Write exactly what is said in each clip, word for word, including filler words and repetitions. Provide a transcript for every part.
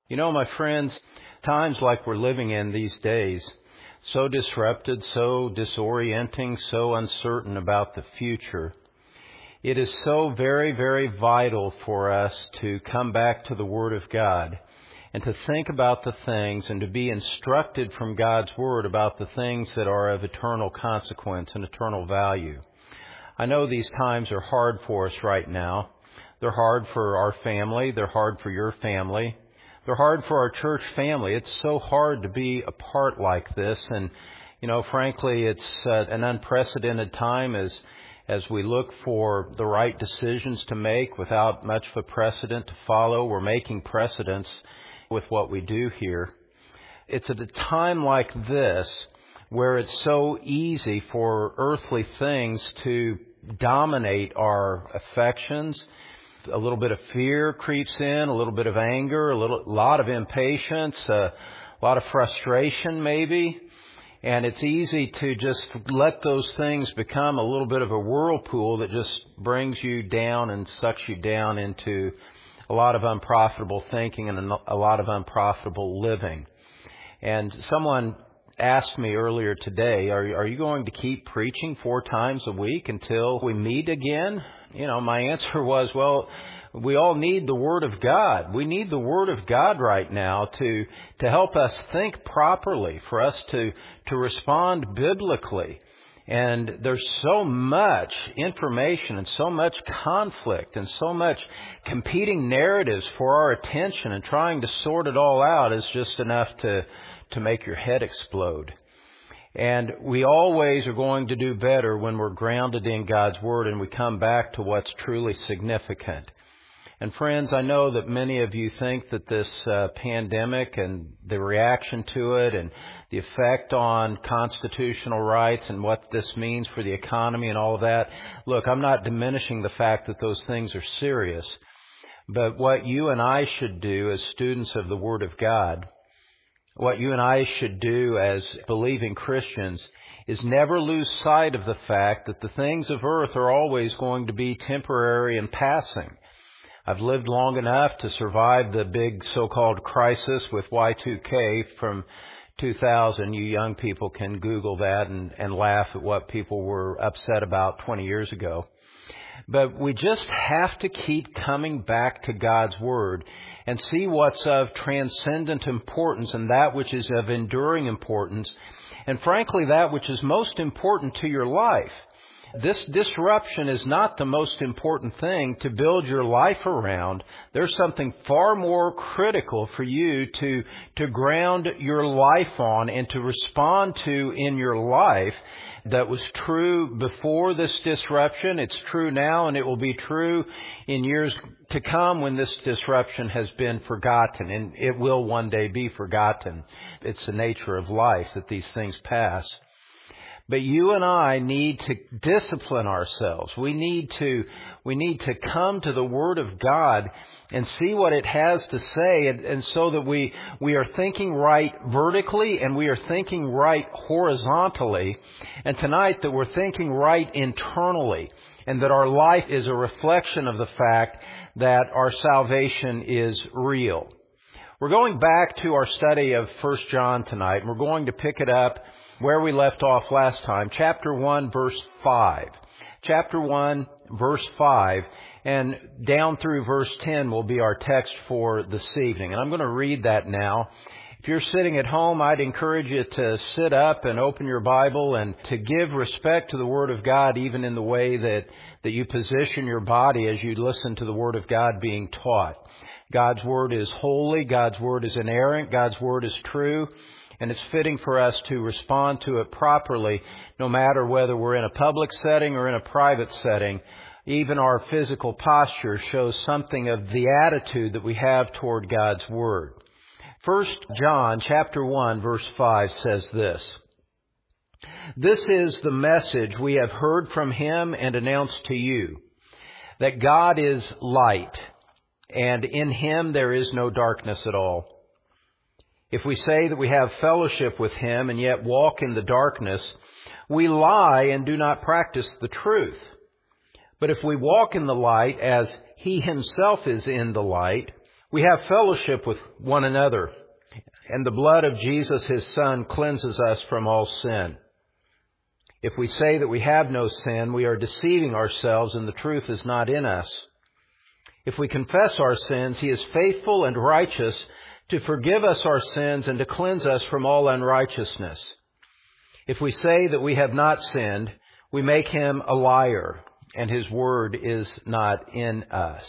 You know, my friends, times like we're living in these days, so disrupted, so disorienting, so uncertain about the future, it is so very, very vital for us to come back to the Word of God and to think about the things and to be instructed from God's Word about the things that are of eternal consequence and eternal value. I know these times are hard for us right now. They're hard for our family. They're hard for your family. They're hard for our church family. It's so hard to be apart like this. And, you know, frankly, it's uh, an unprecedented time as as we look for the right decisions to make without much of a precedent to follow. We're making precedents with what we do here. It's at a time like this where it's so easy for earthly things to dominate our affections. A little bit of fear creeps in, a little bit of anger, a little, lot of impatience, a lot of frustration maybe. And it's easy to just let those things become a little bit of a whirlpool that just brings you down and sucks you down into a lot of unprofitable thinking and a lot of unprofitable living. And someone asked me earlier today, are, are you going to keep preaching four times a week until we meet again? You know, my answer was, well, we all need the Word of God. We need the Word of God right now to to help us think properly, for us to, to respond biblically. And there's so much information and so much conflict and so much competing narratives for our attention, and trying to sort it all out is just enough to, to make your head explode. And we always are going to do better when we're grounded in God's Word and we come back to what's truly significant. And friends, I know that many of you think that this uh, pandemic and the reaction to it and the effect on constitutional rights and what this means for the economy and all of that. Look, I'm not diminishing the fact that those things are serious. But what you and I should do as students of the Word of God, what you and I should do as believing Christians, is never lose sight of the fact that the things of earth are always going to be temporary and passing. I've lived long enough to survive the big so-called crisis with Y two K from two thousand. You young people can Google that and, and laugh at what people were upset about twenty years ago. But we just have to keep coming back to God's Word and see what's of transcendent importance and that which is of enduring importance, and frankly, that which is most important to your life. This disruption is not the most important thing to build your life around. There's something far more critical for you to, to ground your life on and to respond to in your life that was true before this disruption. It's true now, and it will be true in years to come when this disruption has been forgotten, and it will one day be forgotten. It's the nature of life that these things pass. But you and I need to discipline ourselves. We need to, we need to come to the Word of God and see what it has to say, and, and so that we, we are thinking right vertically and we are thinking right horizontally. And tonight that we're thinking right internally, and that our life is a reflection of the fact that our salvation is real. We're going back to our study of First John tonight, and we're going to pick it up where we left off last time, chapter one, verse five. Chapter one, verse five, and down through verse ten will be our text for this evening. And I'm going to read that now. If you're sitting at home, I'd encourage you to sit up and open your Bible and to give respect to the Word of God, even in the way that, that you position your body as you listen to the Word of God being taught. God's Word is holy. God's Word is inerrant. God's Word is true. And it's fitting for us to respond to it properly, no matter whether we're in a public setting or in a private setting. Even our physical posture shows something of the attitude that we have toward God's Word. First John chapter one, verse five says this: "This is the message we have heard from Him and announced to you, that God is light, and in Him there is no darkness at all. If we say that we have fellowship with Him and yet walk in the darkness, we lie and do not practice the truth. But if we walk in the light as He Himself is in the light, We have fellowship with one another, and the blood of Jesus, His Son, cleanses us from all sin. If we say that we have no sin, we are deceiving ourselves, and the truth is not in us. If we confess our sins, He is faithful and righteous to forgive us our sins and to cleanse us from all unrighteousness. If we say that we have not sinned, we make Him a liar, and His word is not in us.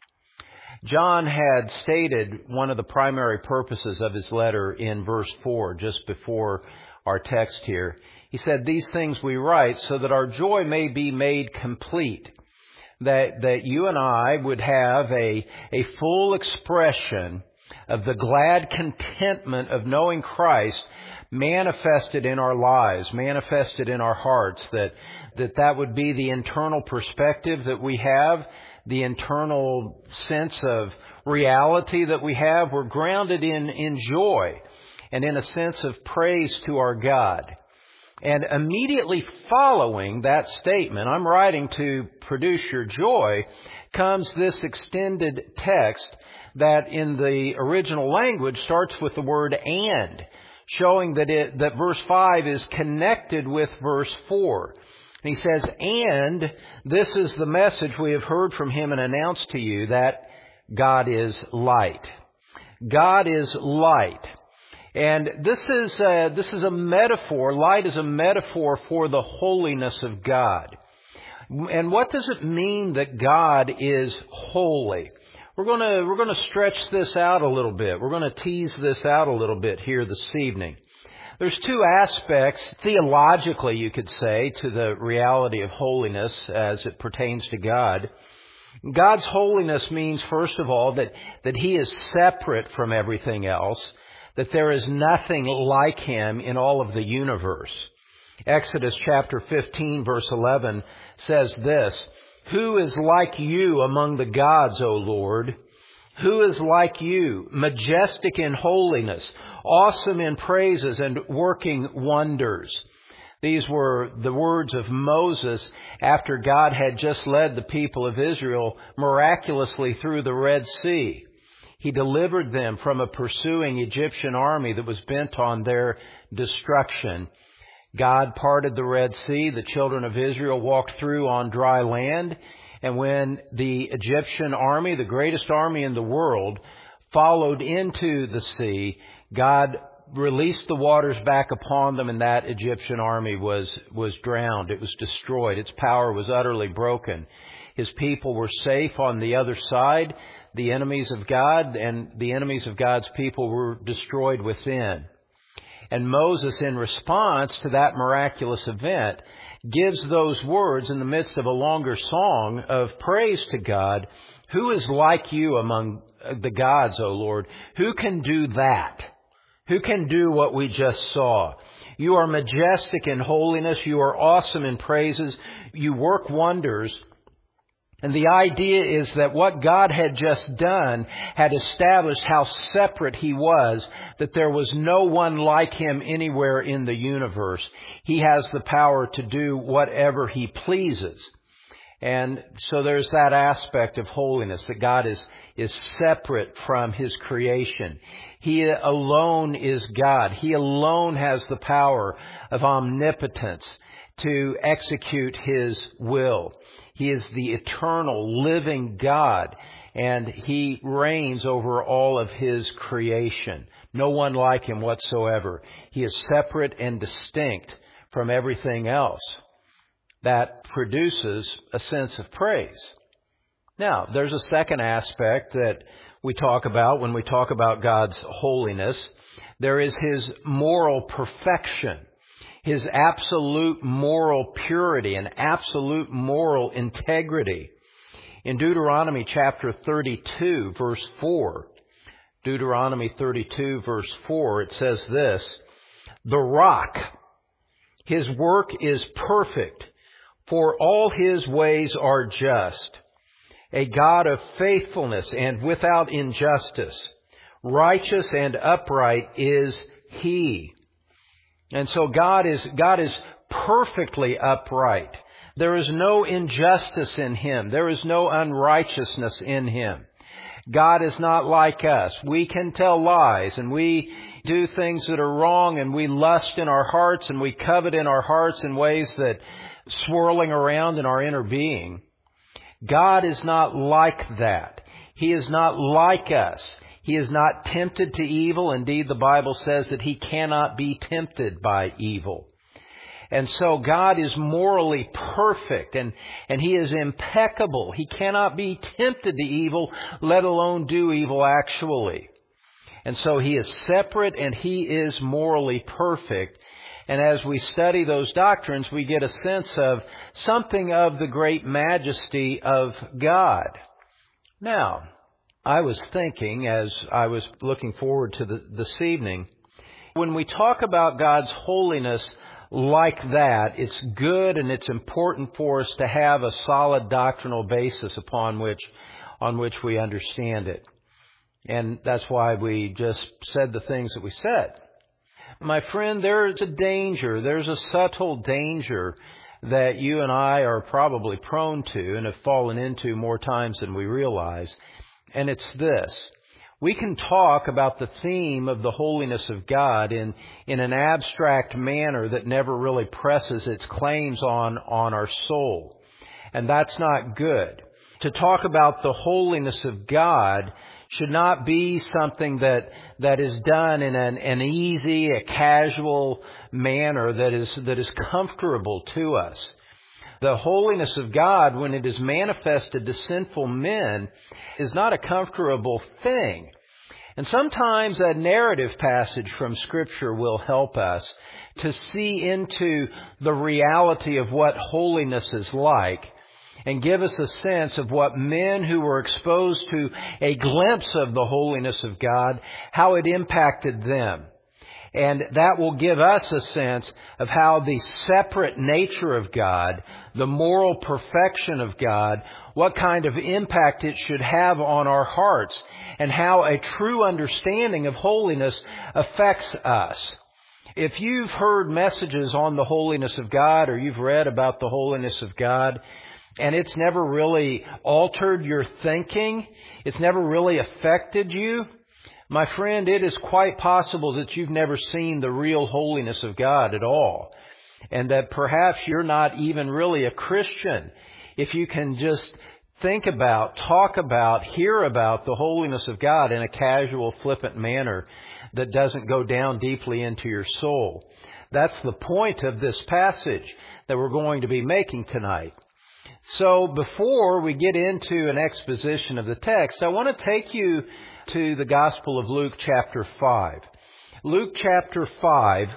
John had stated one of the primary purposes of his letter in verse four, just before our text here. He said, "These things we write so that our joy may be made complete." That, that you and I would have a, a full expression of the glad contentment of knowing Christ manifested in our lives, manifested in our hearts, that, that that would be the internal perspective that we have, the internal sense of reality that we have. We're grounded in, in joy and in a sense of praise to our God. And immediately following that statement, I'm writing to produce your joy, comes this extended text that in the original language starts with the word "and," showing that it, that verse five is connected with verse four. And he says, "And this is the message we have heard from Him and announced to you, that God is light." God is light. And this is a, this is a metaphor. Light is a metaphor for the holiness of God. And what does it mean that God is holy? We're going to, we're going to stretch this out a little bit. We're going to tease this out a little bit here this evening. There's two aspects, theologically you could say, to the reality of holiness as it pertains to God. God's holiness means, first of all, that, that He is separate from everything else, that there is nothing like Him in all of the universe. Exodus chapter fifteen verse eleven says this, "Who is like you among the gods, O Lord? Who is like you, majestic in holiness, awesome in praises, and working wonders?" These were the words of Moses after God had just led the people of Israel miraculously through the Red Sea. He delivered them from a pursuing Egyptian army that was bent on their destruction. God parted the Red Sea. The children of Israel walked through on dry land. And when the Egyptian army, the greatest army in the world, followed into the sea, God released the waters back upon them, and that Egyptian army was, was drowned. It was destroyed. Its power was utterly broken. His people were safe on the other side. The enemies of God and the enemies of God's people were destroyed within. And Moses, in response to that miraculous event, gives those words in the midst of a longer song of praise to God. "Who is like you among the gods, O Lord? Who can do that? Who can do what we just saw? You are majestic in holiness. You are awesome in praises. You work wonders." And the idea is that what God had just done had established how separate He was, that there was no one like Him anywhere in the universe. He has the power to do whatever He pleases. And so there's that aspect of holiness, that God is, is separate from His creation. He alone is God. He alone has the power of omnipotence to execute His will. He is the eternal, living God, and He reigns over all of His creation. No one like Him whatsoever. He is separate and distinct from everything else. That produces a sense of praise. Now, there's a second aspect that we talk about when we talk about God's holiness. There is His moral perfection. His absolute moral purity and absolute moral integrity. In Deuteronomy chapter thirty-two, verse four, Deuteronomy thirty-two, verse four, it says this, "The rock, His work is perfect, for all His ways are just. A God of faithfulness and without injustice. Righteous and upright is He." And so God is, God is perfectly upright. There is no injustice in Him. There is no unrighteousness in Him. God is not like us. We can tell lies, and we do things that are wrong, and we lust in our hearts, and we covet in our hearts in ways that swirling around in our inner being. God is not like that. He is not like us. He is not tempted to evil. Indeed, the Bible says that He cannot be tempted by evil. And so God is morally perfect, and, and He is impeccable. He cannot be tempted to evil, let alone do evil actually. And so He is separate, and He is morally perfect. And as we study those doctrines, we get a sense of something of the great majesty of God. Now, I was thinking as I was looking forward to the, this evening, when we talk about God's holiness like that, it's good and it's important for us to have a solid doctrinal basis upon which, on which we understand it. And that's why we just said the things that we said. My friend, there's a danger, there's a subtle danger that you and I are probably prone to and have fallen into more times than we realize. And it's this. We can talk about the theme of the holiness of God in, in an abstract manner that never really presses its claims on, on our soul. And that's not good. To talk about the holiness of God should not be something that, that is done in an, an easy, a casual manner that is, that is comfortable to us. The holiness of God, when it is manifested to sinful men, is not a comfortable thing. And sometimes a narrative passage from Scripture will help us to see into the reality of what holiness is like and give us a sense of what men who were exposed to a glimpse of the holiness of God, how it impacted them. And that will give us a sense of how the separate nature of God, the moral perfection of God, what kind of impact it should have on our hearts, and how a true understanding of holiness affects us. If you've heard messages on the holiness of God, or you've read about the holiness of God, and it's never really altered your thinking, it's never really affected you, my friend, it is quite possible that you've never seen the real holiness of God at all. And that perhaps you're not even really a Christian if you can just think about, talk about, hear about the holiness of God in a casual, flippant manner that doesn't go down deeply into your soul. That's the point of this passage that we're going to be making tonight. So before we get into an exposition of the text, I want to take you to the Gospel of Luke chapter five. Luke chapter five,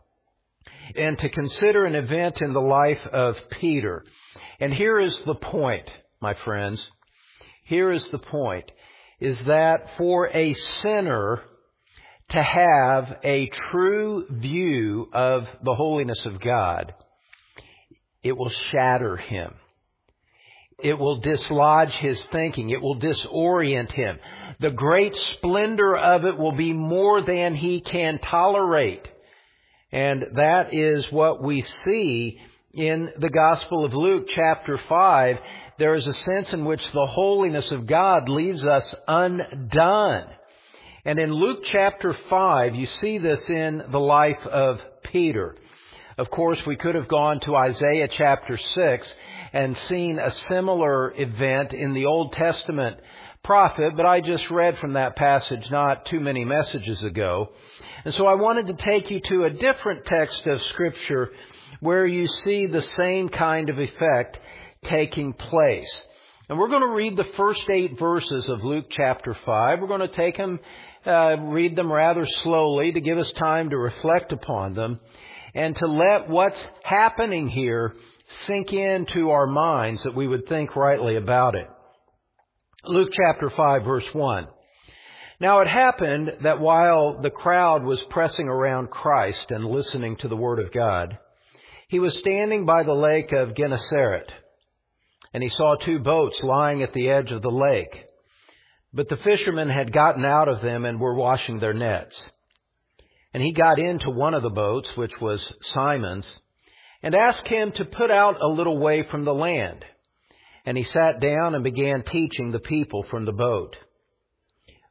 and to consider an event in the life of Peter. And here is the point, my friends. Here is the point, is that for a sinner to have a true view of the holiness of God, it will shatter him. It will dislodge his thinking. It will disorient him. The great splendor of it will be more than he can tolerate. And that is what we see in the Gospel of Luke chapter five. There is a sense in which the holiness of God leaves us undone. And in Luke chapter five, you see this in the life of Peter. Of course, we could have gone to Isaiah chapter six and seen a similar event in the Old Testament prophet, but I just read from that passage not too many messages ago. And so I wanted to take you to a different text of Scripture where you see the same kind of effect taking place. And we're going to read the first eight verses of Luke chapter five. We're going to take them, uh, read them rather slowly to give us time to reflect upon them and to let what's happening here sink into our minds that we would think rightly about it. Luke chapter five, verse one. Now it happened that while the crowd was pressing around Christ and listening to the Word of God, he was standing by the lake of Gennesaret, and he saw two boats lying at the edge of the lake. But the fishermen had gotten out of them and were washing their nets. And he got into one of the boats, which was Simon's, and asked him to put out a little way from the land. And he sat down and began teaching the people from the boat.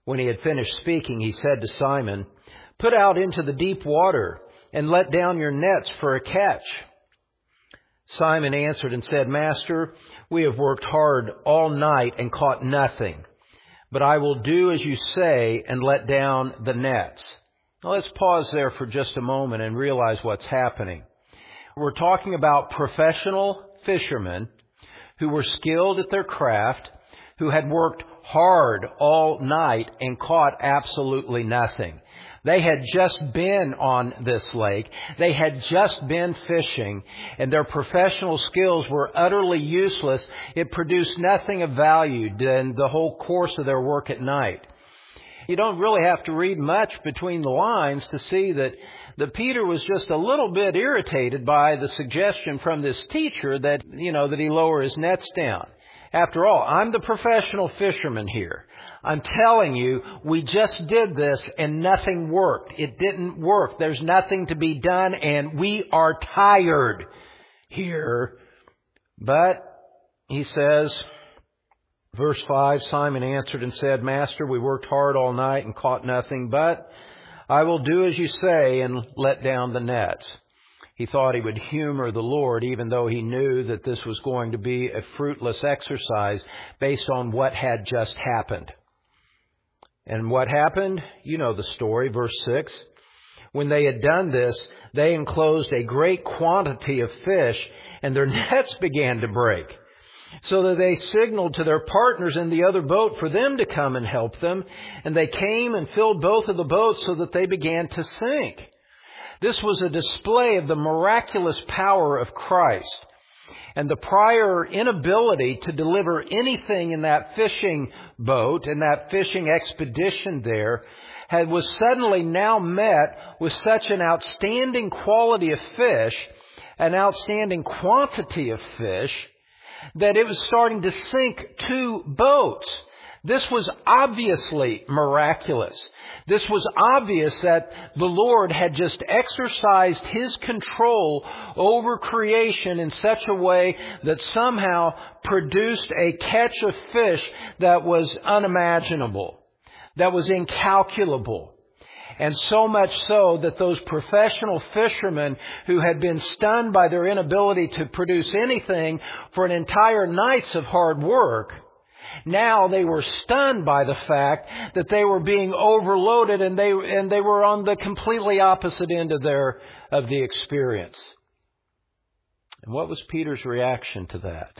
When he had finished speaking, he said to Simon, "Put out into the deep water and let down your nets for a catch." Simon answered and said, "Master, we have worked hard all night and caught nothing. But I will do as you say and let down the nets." Now let's pause there for just a moment and realize what's happening. We're talking about professional fishermen who were skilled at their craft, who had worked hard all night and caught absolutely nothing. They had just been on this lake. They had just been fishing, and their professional skills were utterly useless. It produced nothing of value in the whole course of their work at night. You don't really have to read much between the lines to see that, that Peter was just a little bit irritated by the suggestion from this teacher that, you know, that he lower his nets down. After all, I'm the professional fisherman here. I'm telling you, we just did this and nothing worked. It didn't work. There's nothing to be done and we are tired here. But, he says, verse five, Simon answered and said, "Master, we worked hard all night and caught nothing, but I will do as you say and let down the nets." He thought he would humor the Lord, even though he knew that this was going to be a fruitless exercise based on what had just happened. And what happened? You know the story, verse six. When they had done this, they enclosed a great quantity of fish, and their nets began to break. So that they signaled to their partners in the other boat for them to come and help them. And they came and filled both of the boats so that they began to sink. This was a display of the miraculous power of Christ. And the prior inability to deliver anything in that fishing boat, in that fishing expedition there, had, was suddenly now met with such an outstanding quality of fish, an outstanding quantity of fish, that it was starting to sink two boats. This was obviously miraculous. This was obvious that the Lord had just exercised His control over creation in such a way that somehow produced a catch of fish that was unimaginable, that was incalculable. And so much so that those professional fishermen who had been stunned by their inability to produce anything for an entire night's of hard work, now they were stunned by the fact that they were being overloaded, and they and they were on the completely opposite end of their of the experience. And what was Peter's reaction to that?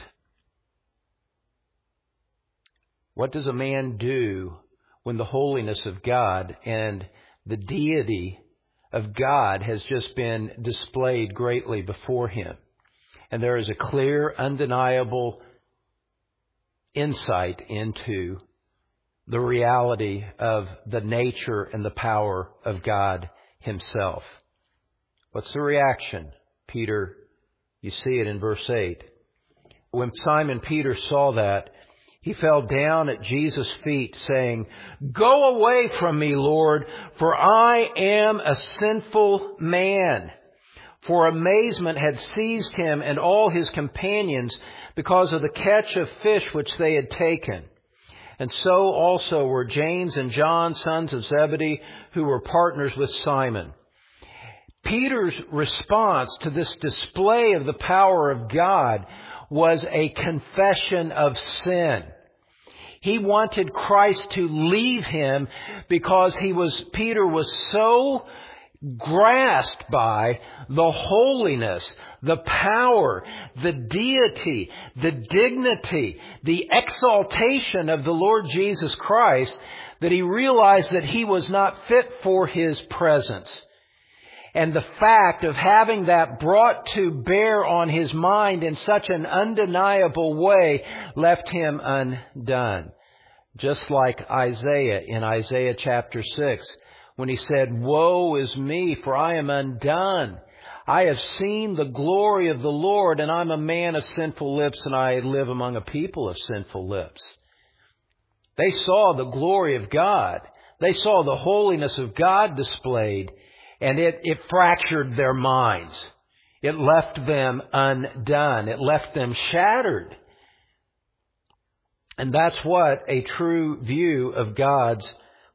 What does a man do when the holiness of God and the deity of God has just been displayed greatly before him? And there is a clear, undeniable insight into the reality of the nature and the power of God Himself. What's the reaction? Peter, you see it in verse eight. When Simon Peter saw that, he fell down at Jesus' feet, saying, "Go away from me, Lord, for I am a sinful man." For amazement had seized him and all his companions because of the catch of fish which they had taken. And so also were James and John, sons of Zebedee, who were partners with Simon. Peter's response to this display of the power of God was a confession of sin. He wanted Christ to leave him because he was, Peter was so grasped by the holiness, the power, the deity, the dignity, the exaltation of the Lord Jesus Christ, that he realized that he was not fit for His presence. And the fact of having that brought to bear on his mind in such an undeniable way left him undone. Just like Isaiah in Isaiah chapter six, when he said, "Woe is me, for I am undone. I have seen the glory of the Lord, and I'm a man of sinful lips, and I live among a people of sinful lips." They saw the glory of God. They saw the holiness of God displayed, and it, it fractured their minds. It left them undone. It left them shattered. And that's what a true view of God's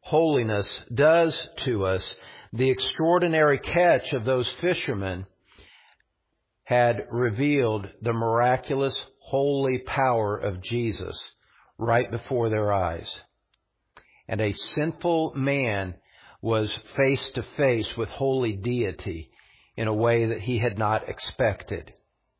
holiness does to us, the extraordinary catch of those fishermen had revealed the miraculous, holy power of Jesus right before their eyes. And a sinful man was face to face with holy deity in a way that he had not expected.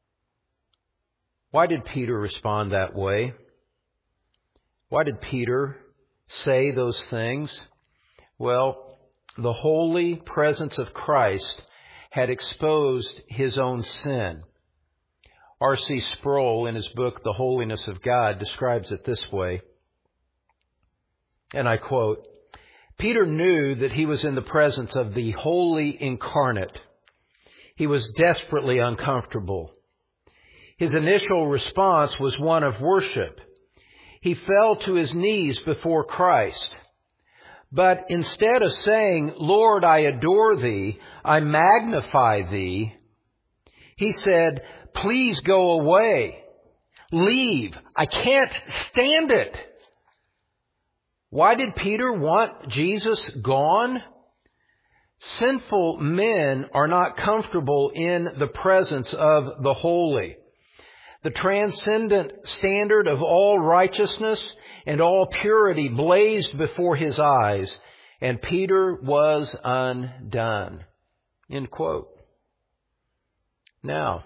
Why did Peter respond that way? Why did Peter say those things? Well, the holy presence of Christ had exposed his own sin. R C Sproul, in his book, The Holiness of God, describes it this way, and I quote, "Peter knew that he was in the presence of the Holy Incarnate. He was desperately uncomfortable. His initial response was one of worship. He fell to his knees before Christ. But instead of saying, 'Lord, I adore thee, I magnify thee,' he said, 'Please go away. Leave. I can't stand it.'" Why did Peter want Jesus gone? Sinful men are not comfortable in the presence of the holy. The transcendent standard of all righteousness and all purity blazed before his eyes, and Peter was undone. End quote. Now,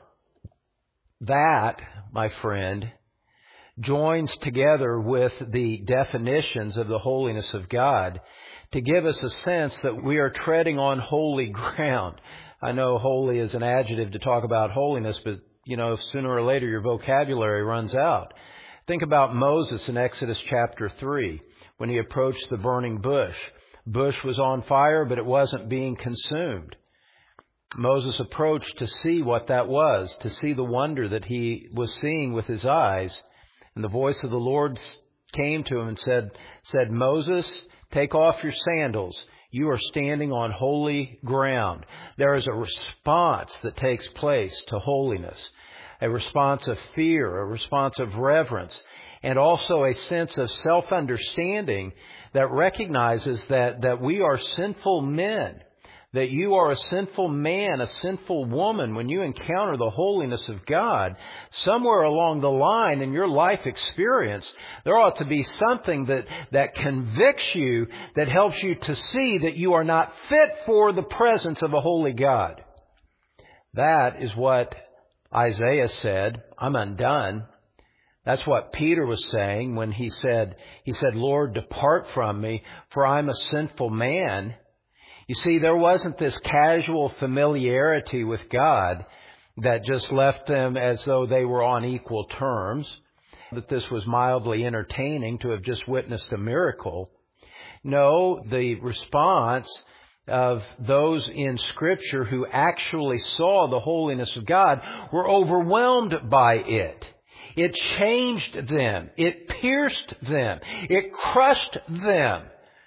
that, my friend, joins together with the definitions of the holiness of God to give us a sense that we are treading on holy ground. I know holy is an adjective to talk about holiness, but, you know, sooner or later your vocabulary runs out. Think about Moses in Exodus chapter three, when he approached the burning bush. Bush was on fire, but it wasn't being consumed. Moses approached to see what that was, to see the wonder that he was seeing with his eyes. And the voice of the Lord came to him and said, said, "Moses, take off your sandals. You are standing on holy ground." There is a response that takes place to holiness, a response of fear, a response of reverence, and also a sense of self-understanding that recognizes that, that we are sinful men, that you are a sinful man, a sinful woman. When you encounter the holiness of God, somewhere along the line in your life experience, there ought to be something that, that convicts you, that helps you to see that you are not fit for the presence of a holy God. That is what Isaiah said, "I'm undone." That's what Peter was saying when he said, he said, "Lord, depart from me, for I'm a sinful man." You see, there wasn't this casual familiarity with God that just left them as though they were on equal terms, that this was mildly entertaining to have just witnessed a miracle. No, the response of those in Scripture who actually saw the holiness of God were overwhelmed by it. It changed them. It pierced them. It crushed them.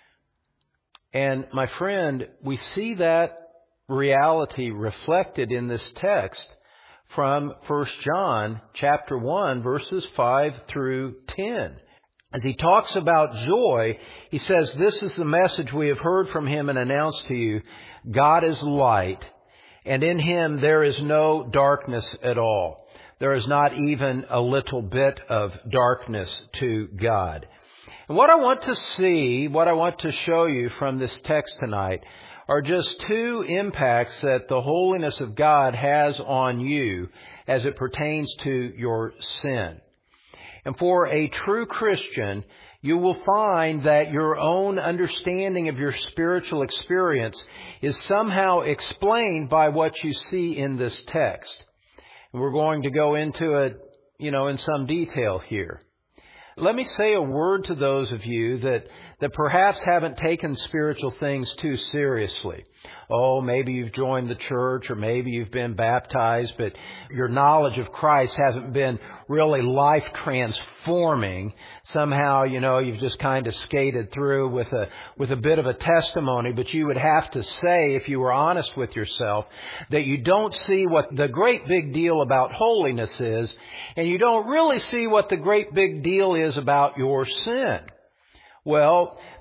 And my friend, we see that reality reflected in this text from First John chapter one, verses five through ten. As he talks about joy, he says, "This is the message we have heard from him and announced to you. God is light, and in him there is no darkness at all." There is not even a little bit of darkness to God. And what I want to see, what I want to show you from this text tonight are just two impacts that the holiness of God has on you as it pertains to your sin. And for a true Christian, you will find that your own understanding of your spiritual experience is somehow explained by what you see in this text. And we're going to go into it, you know, in some detail here. Let me say a word to those of you that, that perhaps haven't taken spiritual things too seriously. Oh, maybe you've joined the church, or maybe you've been baptized, but your knowledge of Christ hasn't been really life transforming. Somehow, you know, you've just kind of skated through with a, with a bit of a testimony, but you would have to say, if you were honest with yourself, that you don't see what the great big deal about holiness is, and you don't really see what the great big deal is about your sin. Well,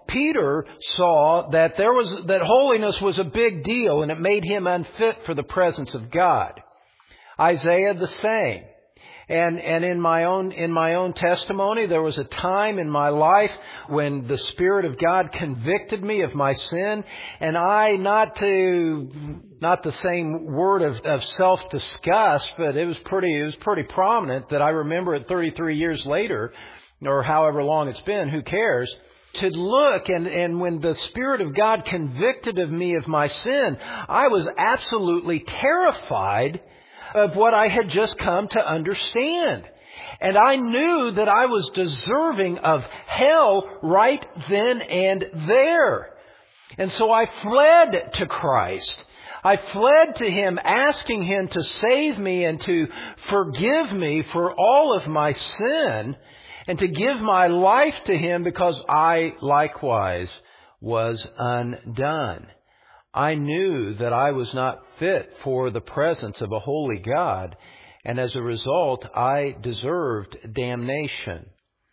Peter saw that there was, that holiness was a big deal and it made him unfit for the presence of God. Isaiah the same. And, and in my own, in my own testimony, there was a time in my life when the Spirit of God convicted me of my sin, and I, not to, not the same word of, of self-disgust, but it was pretty, it was pretty prominent that I remember it thirty-three years later, or however long it's been, who cares, to look, and, and when the Spirit of God convicted of me of my sin, I was absolutely terrified of what I had just come to understand. And I knew that I was deserving of hell right then and there. And so I fled to Christ. I fled to Him, asking Him to save me and to forgive me for all of my sin, and to give my life to Him because I likewise was undone. I knew that I was not fit for the presence of a holy God, and as a result, I deserved damnation.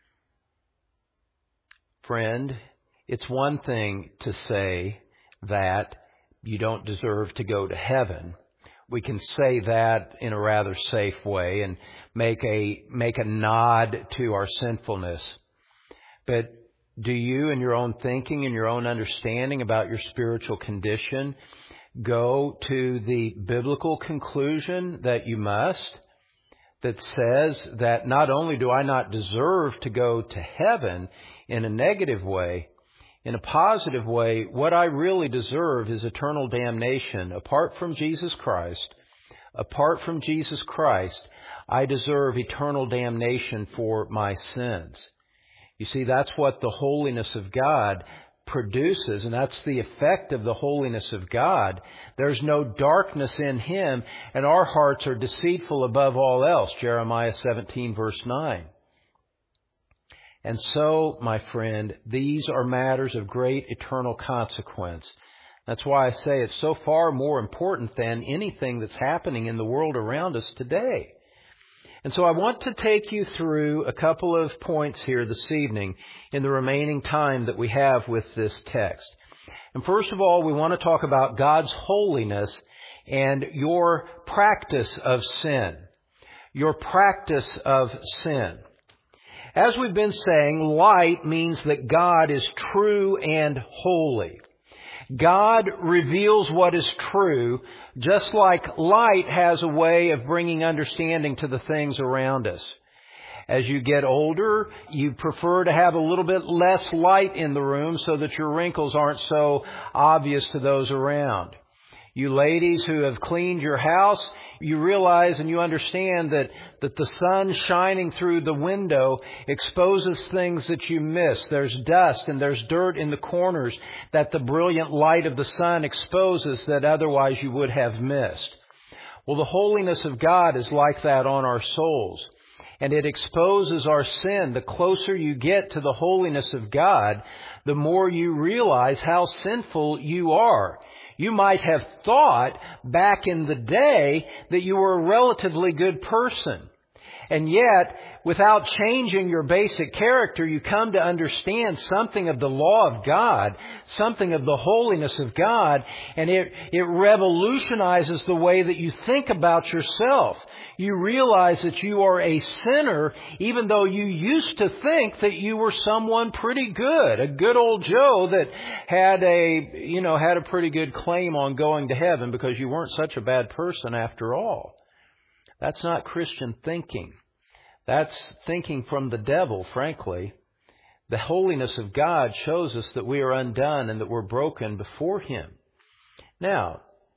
Friend, it's one thing to say that you don't deserve to go to heaven. We can say that in a rather safe way and make a, make a nod to our sinfulness. But do you, in your own thinking and your own understanding about your spiritual condition, go to the biblical conclusion that you must, that says that not only do I not deserve to go to heaven in a negative way, in a positive way, what I really deserve is eternal damnation. Apart from Jesus Christ, apart from Jesus Christ, I deserve eternal damnation for my sins. You see, that's what the holiness of God produces, and that's the effect of the holiness of God. There's no darkness in Him, and our hearts are deceitful above all else, Jeremiah seventeen, verse nine. And so, my friend, these are matters of great eternal consequence. That's why I say it's so far more important than anything that's happening in the world around us today. And so I want to take you through a couple of points here this evening in the remaining time that we have with this text. And first of all, we want to talk about God's holiness and your practice of sin. Your practice of sin. As we've been saying, light means that God is true and holy. God reveals what is true, just like light has a way of bringing understanding to the things around us. As you get older, you prefer to have a little bit less light in the room so that your wrinkles aren't so obvious to those around. You ladies who have cleaned your house, you realize and you understand that, that the sun shining through the window exposes things that you miss. There's dust and there's dirt in the corners that the brilliant light of the sun exposes that otherwise you would have missed. Well, the holiness of God is like that on our souls. And it exposes our sin. The closer you get to the holiness of God, the more you realize how sinful you are. You might have thought back in the day that you were a relatively good person. And yet, without changing your basic character, you come to understand something of the law of God, something of the holiness of God, and it, it revolutionizes the way that you think about yourself. You realize that you are a sinner, even though you used to think that you were someone pretty good, a good old Joe that had a, you know, had a pretty good claim on going to heaven because you weren't such a bad person after all. That's not Christian thinking. That's thinking from the devil, frankly. The holiness of God shows us that we are undone and that we're broken before Him. Now,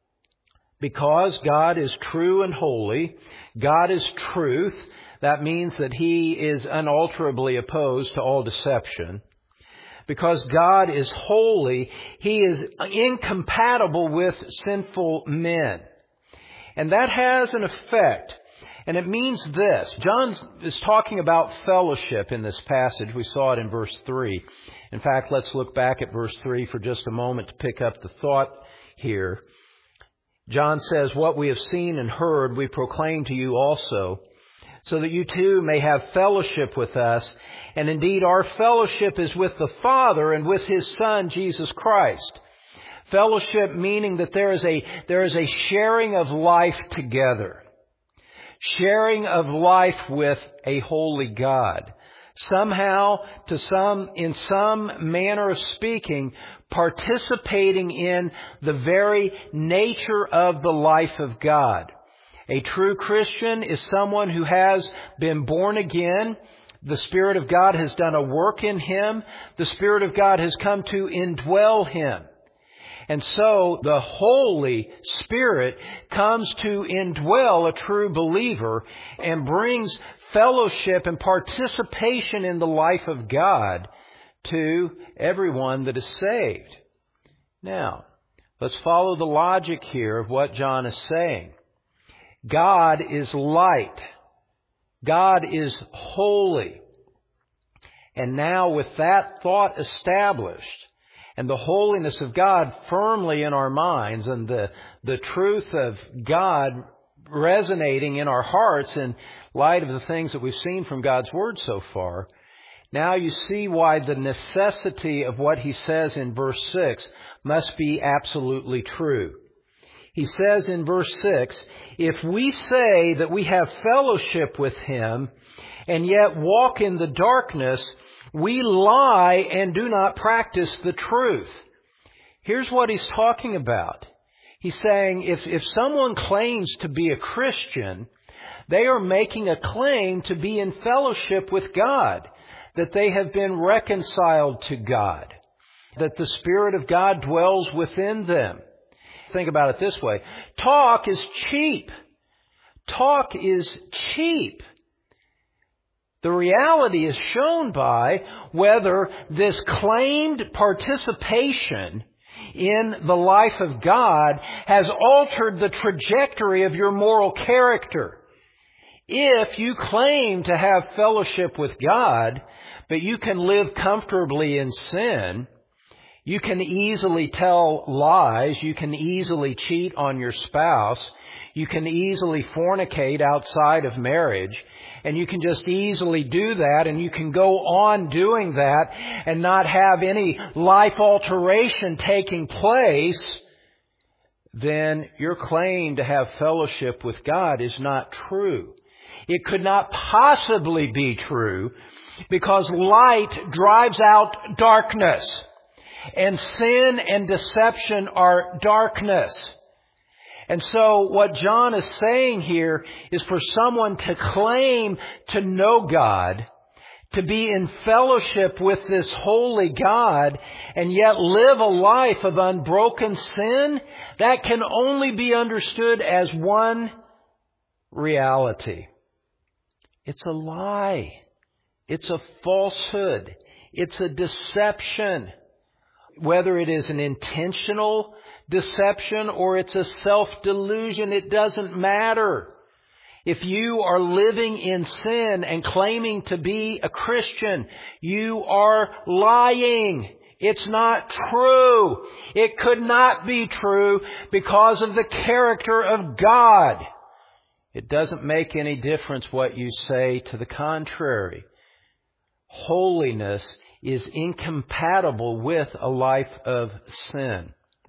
because God is true and holy, God is truth. That means that He is unalterably opposed to all deception. Because God is holy, He is incompatible with sinful men. And that has an effect. And it means this. John is talking about fellowship in this passage. We saw it in verse three. In fact, let's look back at verse three for just a moment to pick up the thought here. John says, "What we have seen and heard, we proclaim to you also, so that you too may have fellowship with us. And indeed, our fellowship is with the Father and with His Son, Jesus Christ. Fellowship meaning that there is a, there is a sharing of life together. Sharing of life with a holy God. Somehow, to some, in some manner of speaking, participating in the very nature of the life of God. A true Christian is someone who has been born again. The Spirit of God has done a work in him. The Spirit of God has come to indwell him. And so the Holy Spirit comes to indwell a true believer and brings fellowship and participation in the life of God to everyone that is saved. Now, let's follow the logic here of what John is saying. God is light. God is holy. And now with that thought established, and the holiness of God firmly in our minds, and the, the truth of God resonating in our hearts in light of the things that we've seen from God's Word so far, now you see why the necessity of what he says in verse six must be absolutely true. He says in verse six, if we say that we have fellowship with Him and yet walk in the darkness, we lie and do not practice the truth. Here's what he's talking about. He's saying if, if someone claims to be a Christian, they are making a claim to be in fellowship with God, that they have been reconciled to God, that the Spirit of God dwells within them. Think about it this way. Talk is cheap. Talk is cheap. The reality is shown by whether this claimed participation in the life of God has altered the trajectory of your moral character. If you claim to have fellowship with God, but you can live comfortably in sin, you can easily tell lies, you can easily cheat on your spouse, you can easily fornicate outside of marriage, and you can just easily do that, and you can go on doing that and not have any life alteration taking place, then your claim to have fellowship with God is not true. It could not possibly be true because light drives out darkness, and sin and deception are darkness. And so what John is saying here is for someone to claim to know God, to be in fellowship with this holy God, and yet live a life of unbroken sin, that can only be understood as one reality. It's a lie. It's a falsehood. It's a deception. Whether it is an intentional deception or it's a self-delusion, it doesn't matter. If you are living in sin and claiming to be a Christian, you are lying. It's not true. It could not be true because of the character of God. It doesn't make any difference what you say to the contrary. Holiness is incompatible with a life of sin.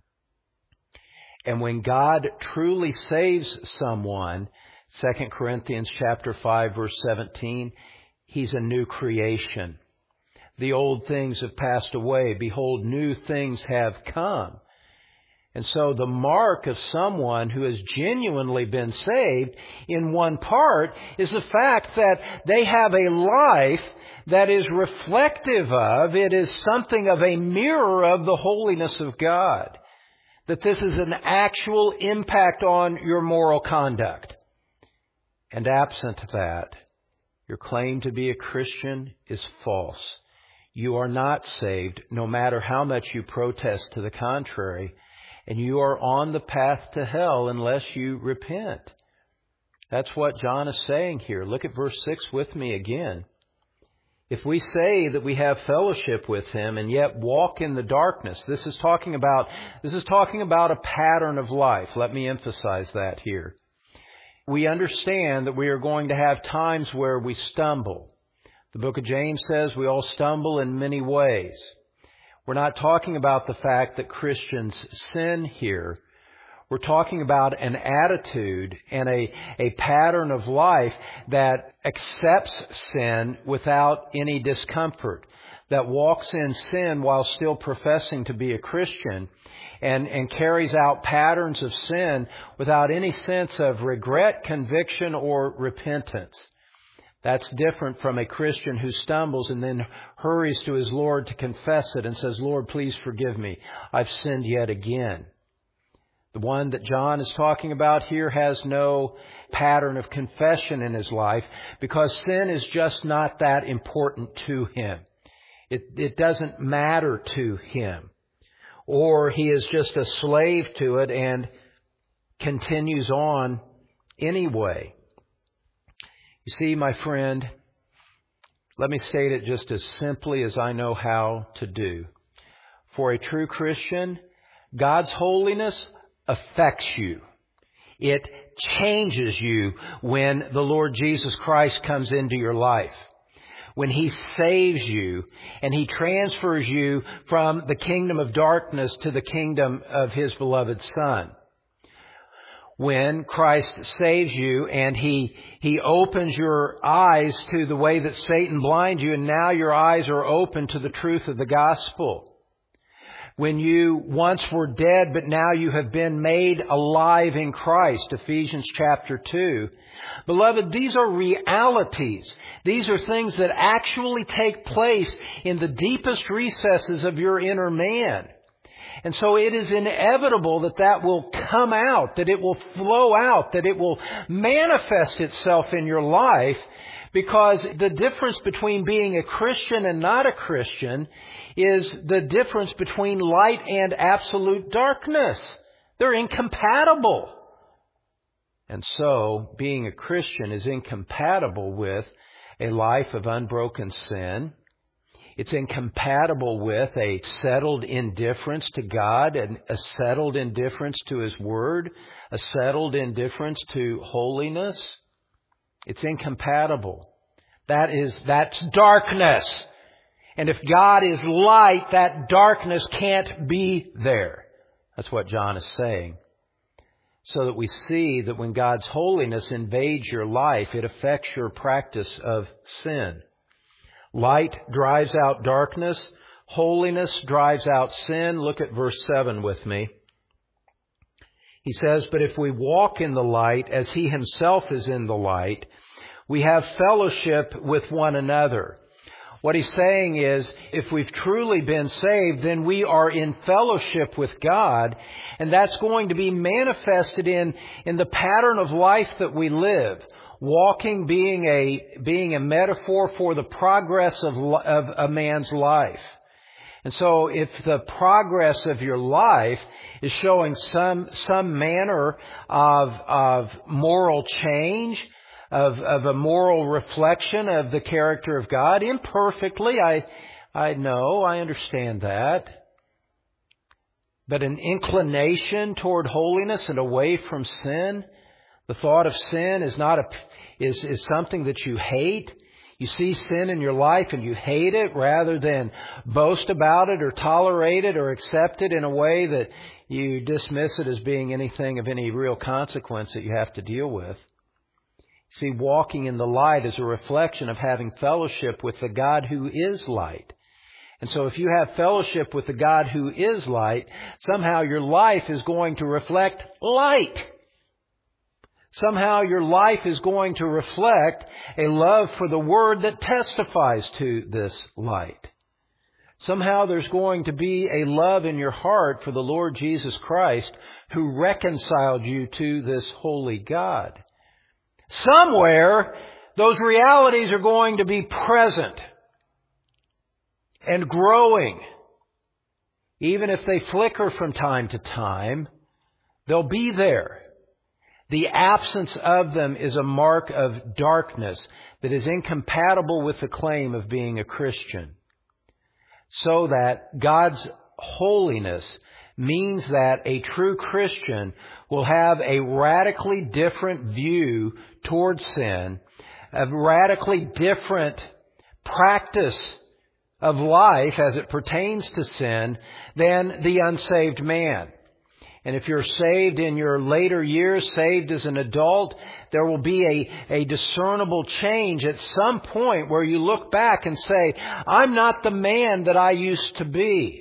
And when God truly saves someone, Second Corinthians chapter five verse seventeen, he's a new creation. The old things have passed away. Behold, new things have come. And so the mark of someone who has genuinely been saved in one part is the fact that they have a life that is reflective of, it is something of a mirror of the holiness of God. That this is an actual impact on your moral conduct. And absent that, your claim to be a Christian is false. You are not saved, no matter how much you protest to the contrary, and you are on the path to hell unless you repent. That's what John is saying here. Look at verse six with me again. If we say that we have fellowship with Him and yet walk in the darkness, this is talking about, this is talking about a pattern of life. Let me emphasize that here. we understand that we are going to have times where we stumble. The book of James says we all stumble in many ways. We're not talking about the fact that Christians sin here. We're talking about an attitude and a, a pattern of life that accepts sin without any discomfort, that walks in sin while still professing to be a Christian, and, and carries out patterns of sin without any sense of regret, conviction, or repentance. That's different from a Christian who stumbles and then hurries to his Lord to confess it and says, Lord, please forgive me. I've sinned yet again. The one that John is talking about here has no pattern of confession in his life because sin is just not that important to him. It, it doesn't matter to him. Or he is just a slave to it and continues on anyway. You see, my friend, let me state it just as simply as I know how to do. For a true Christian, God's holiness affects you. It changes you when the Lord Jesus Christ comes into your life. When He saves you and He transfers you from the kingdom of darkness to the kingdom of His beloved Son. When Christ saves you and He, He opens your eyes to the way that Satan blinds you, and now your eyes are open to the truth of the gospel. When you once were dead, but now you have been made alive in Christ, Ephesians chapter two. Beloved, these are realities. These are things that actually take place in the deepest recesses of your inner man. And so it is inevitable that that will come out, that it will flow out, that it will manifest itself in your life, because the difference between being a Christian and not a Christian is the difference between light and absolute darkness. They're incompatible. And so being a Christian is incompatible with a life of unbroken sin. It's incompatible with a settled indifference to God and a settled indifference to His Word, a settled indifference to holiness. It's incompatible. That is, that's darkness. And if God is light, that darkness can't be there. That's what John is saying. So that we see that when God's holiness invades your life, it affects your practice of sin. Light drives out darkness. Holiness drives out sin. Look at verse seven with me. He says, "But if we walk in the light as He Himself is in the light, we have fellowship with one another." What he's saying is, if we've truly been saved, then we are in fellowship with God, and that's going to be manifested in, in the pattern of life that we live. Walking being a, being a metaphor for the progress of, of a man's life. And so if the progress of your life is showing some, some manner of, of moral change, Of, of a moral reflection of the character of God, imperfectly, I, I know, I understand that. But an inclination toward holiness and away from sin, the thought of sin is not a, is, is something that you hate. You see sin in your life and you hate it rather than boast about it or tolerate it or accept it in a way that you dismiss it as being anything of any real consequence that you have to deal with. See, walking in the light is a reflection of having fellowship with the God who is light. And so if you have fellowship with the God who is light, somehow your life is going to reflect light. Somehow your life is going to reflect a love for the Word that testifies to this light. Somehow there's going to be a love in your heart for the Lord Jesus Christ who reconciled you to this holy God. Somewhere, those realities are going to be present and growing. Even if they flicker from time to time, they'll be there. The absence of them is a mark of darkness that is incompatible with the claim of being a Christian. So that God's holiness means that a true Christian will have a radically different view towards sin, a radically different practice of life as it pertains to sin than the unsaved man. And if you're saved in your later years, saved as an adult, there will be a, a discernible change at some point where you look back and say, I'm not the man that I used to be.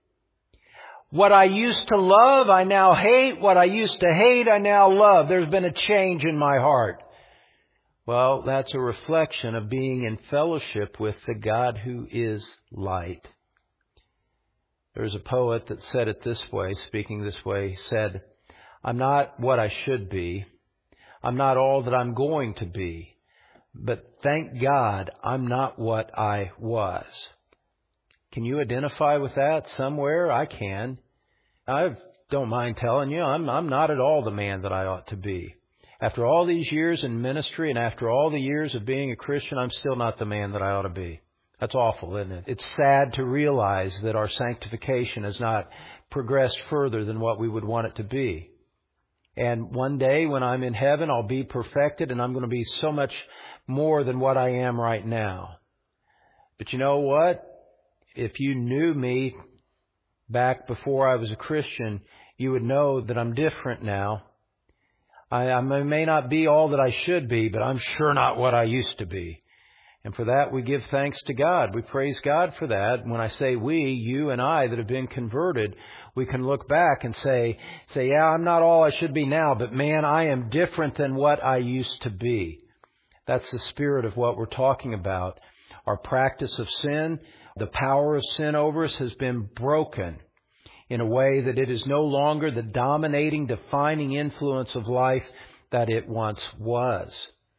What I used to love, I now hate. What I used to hate, I now love. There's been a change in my heart. Well, that's a reflection of being in fellowship with the God who is light. There's a poet that said it this way, speaking this way, said, I'm not what I should be. I'm not all that I'm going to be. But thank God I'm not what I was. Can you identify with that somewhere? I can. I don't mind telling you, I'm, I'm not at all the man that I ought to be. After all these years in ministry and after all the years of being a Christian, I'm still not the man that I ought to be. That's awful, isn't it? It's sad to realize that our sanctification has not progressed further than what we would want it to be. And one day when I'm in heaven, I'll be perfected and I'm going to be so much more than what I am right now. But you know what? If you knew me back before I was a Christian, you would know that I'm different now. I, I may not be all that I should be, but I'm sure not what I used to be. And for that, we give thanks to God. We praise God for that. When I say we, you and I that have been converted, we can look back and say, say, yeah, I'm not all I should be now, but man, I am different than what I used to be. That's the spirit of what we're talking about. Our practice of sin, the power of sin over us has been broken in a way that it is no longer the dominating, defining influence of life that it once was.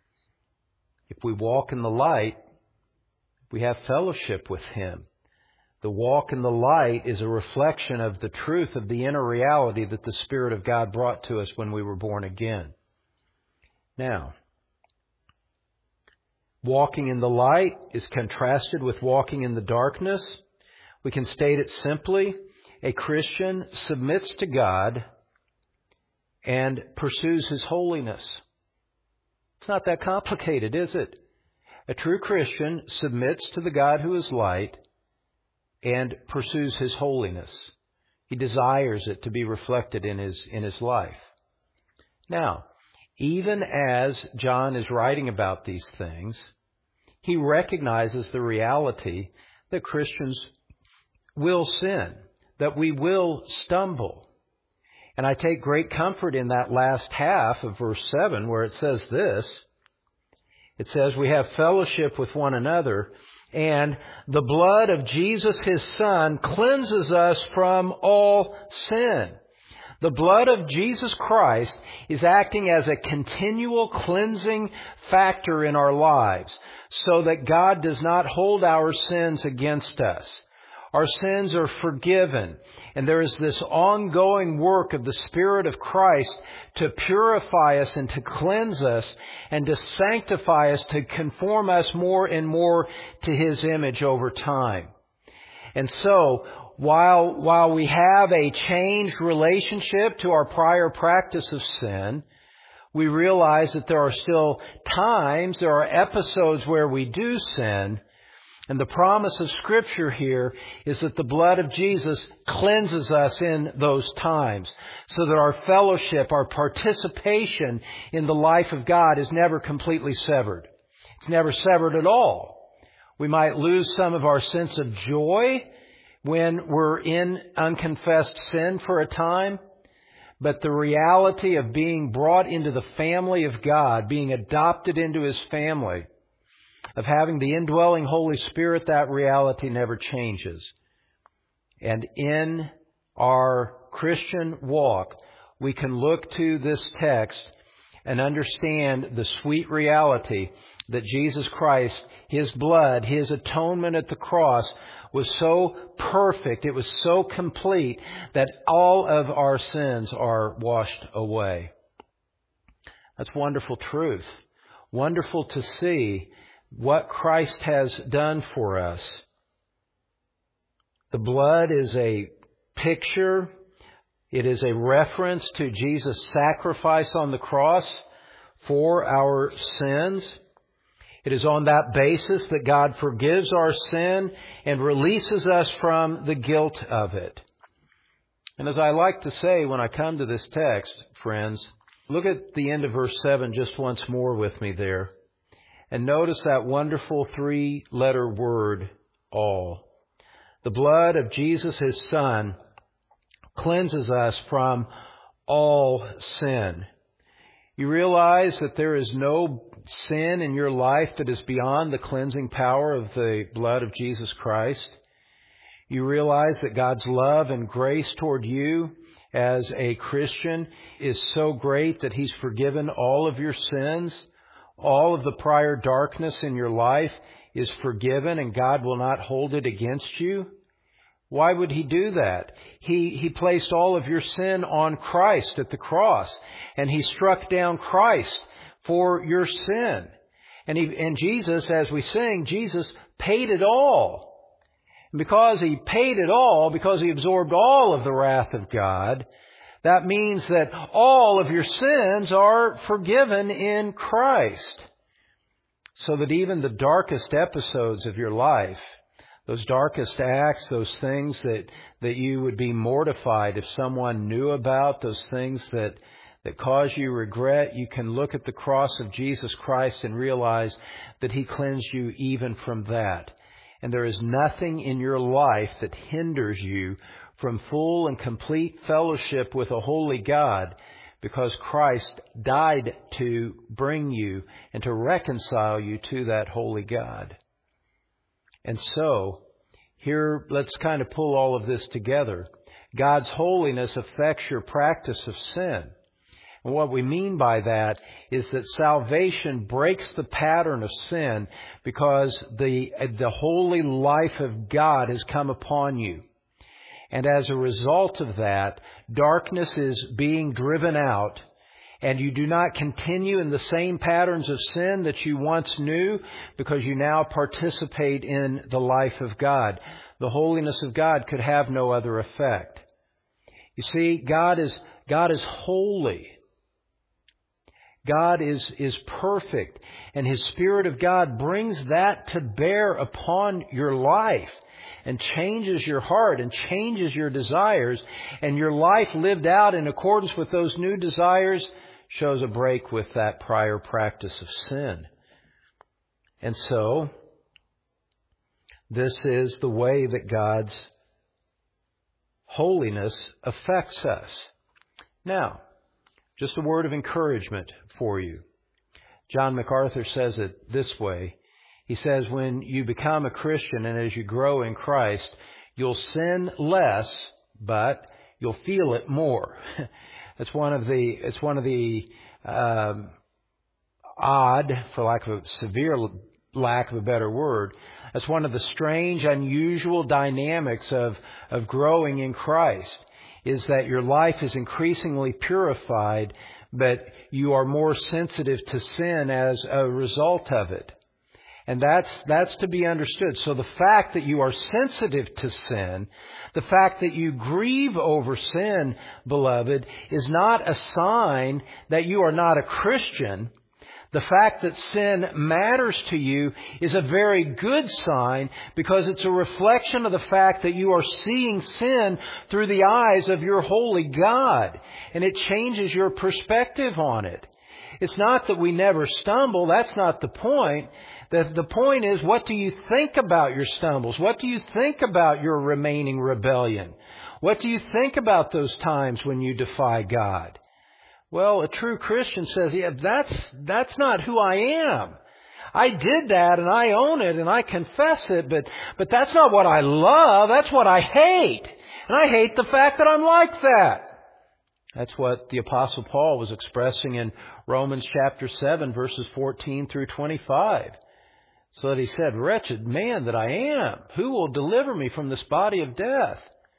If we walk in the light, we have fellowship with Him. The walk in the light is a reflection of the truth of the inner reality that the Spirit of God brought to us when we were born again. Now, walking in the light is contrasted with walking in the darkness. We can state it simply. A Christian submits to God and pursues His holiness. It's not that complicated, is it? A true Christian submits to the God who is light and pursues His holiness. He desires it to be reflected in his, in his life. Now, even as John is writing about these things, he recognizes the reality that Christians will sin, that we will stumble. And I take great comfort in that last half of verse seven where it says this. It says, we have fellowship with one another, and the blood of Jesus, His Son, cleanses us from all sin. The blood of Jesus Christ is acting as a continual cleansing factor in our lives so that God does not hold our sins against us. Our sins are forgiven. And there is this ongoing work of the Spirit of Christ to purify us and to cleanse us and to sanctify us, to conform us more and more to His image over time. And so, while, while we have a changed relationship to our prior practice of sin, we realize that there are still times, there are episodes where we do sin. And the promise of Scripture here is that the blood of Jesus cleanses us in those times so that our fellowship, our participation in the life of God is never completely severed. It's never severed at all. We might lose some of our sense of joy when we're in unconfessed sin for a time, but the reality of being brought into the family of God, being adopted into His family, of having the indwelling Holy Spirit, that reality never changes. And in our Christian walk, we can look to this text and understand the sweet reality that Jesus Christ, His blood, His atonement at the cross was so perfect, it was so complete that all of our sins are washed away. That's wonderful truth. Wonderful to see what Christ has done for us. The blood is a picture It is a reference to Jesus' sacrifice on the cross for our sins. It is on that basis that God forgives our sin and releases us from the guilt of it. And as I like to say when I come to this text, friends, look at the end of verse seven just once more with me there. And notice that wonderful three-letter word, all. The blood of Jesus, His Son, cleanses us from all sin. You realize that there is no sin in your life that is beyond the cleansing power of the blood of Jesus Christ. You realize that God's love and grace toward you as a Christian is so great that He's forgiven all of your sins. All of the prior darkness in your life is forgiven, and God will not hold it against you. Why would He do that? He, he placed all of your sin on Christ at the cross, and He struck down Christ for your sin. And, he, and Jesus, as we sing, Jesus paid it all. And because He paid it all, because He absorbed all of the wrath of God, that means that all of your sins are forgiven in Christ. So that even the darkest episodes of your life, those darkest acts, those things that, that you would be mortified if someone knew about, those things that, that cause you regret, you can look at the cross of Jesus Christ and realize that He cleansed you even from that. And there is nothing in your life that hinders you from full and complete fellowship with a holy God, because Christ died to bring you and to reconcile you to that holy God. And so, here, let's kind of pull all of this together. God's holiness affects your practice of sin. And what we mean by that is that salvation breaks the pattern of sin because the, the holy life of God has come upon you. And as a result of that, darkness is being driven out, and you do not continue in the same patterns of sin that you once knew, because you now participate in the life of God. The holiness of God could have no other effect. You see, God is, God is holy. God is, is perfect, and His Spirit of God brings that to bear upon your life and changes your heart and changes your desires, and your life lived out in accordance with those new desires shows a break with that prior practice of sin. And so, this is the way that God's holiness affects us. Now, just a word of encouragement for you. John MacArthur says it this way. He says, when you become a Christian and as you grow in Christ, you'll sin less, but you'll feel it more. It's one of the, it's one of the um, odd, for lack of a severe lack of a better word, it's one of the strange, unusual dynamics of, of growing in Christ, is that your life is increasingly purified, but you are more sensitive to sin as a result of it. And that's, that's to be understood. So the fact that you are sensitive to sin, the fact that you grieve over sin, beloved, is not a sign that you are not a Christian. The fact that sin matters to you is a very good sign, because it's a reflection of the fact that you are seeing sin through the eyes of your holy God. And it changes your perspective on it. It's not that we never stumble. That's not the point. The, the point is, what do you think about your stumbles? What do you think about your remaining rebellion? What do you think about those times when you defy God? Well, a true Christian says, yeah, that's, that's not who I am. I did that and I own it and I confess it, but, but that's not what I love. That's what I hate. And I hate the fact that I'm like that. That's what the Apostle Paul was expressing in Romans chapter seven, verses fourteen through twenty-five. So that he said, wretched man that I am, who will deliver me from this body of death?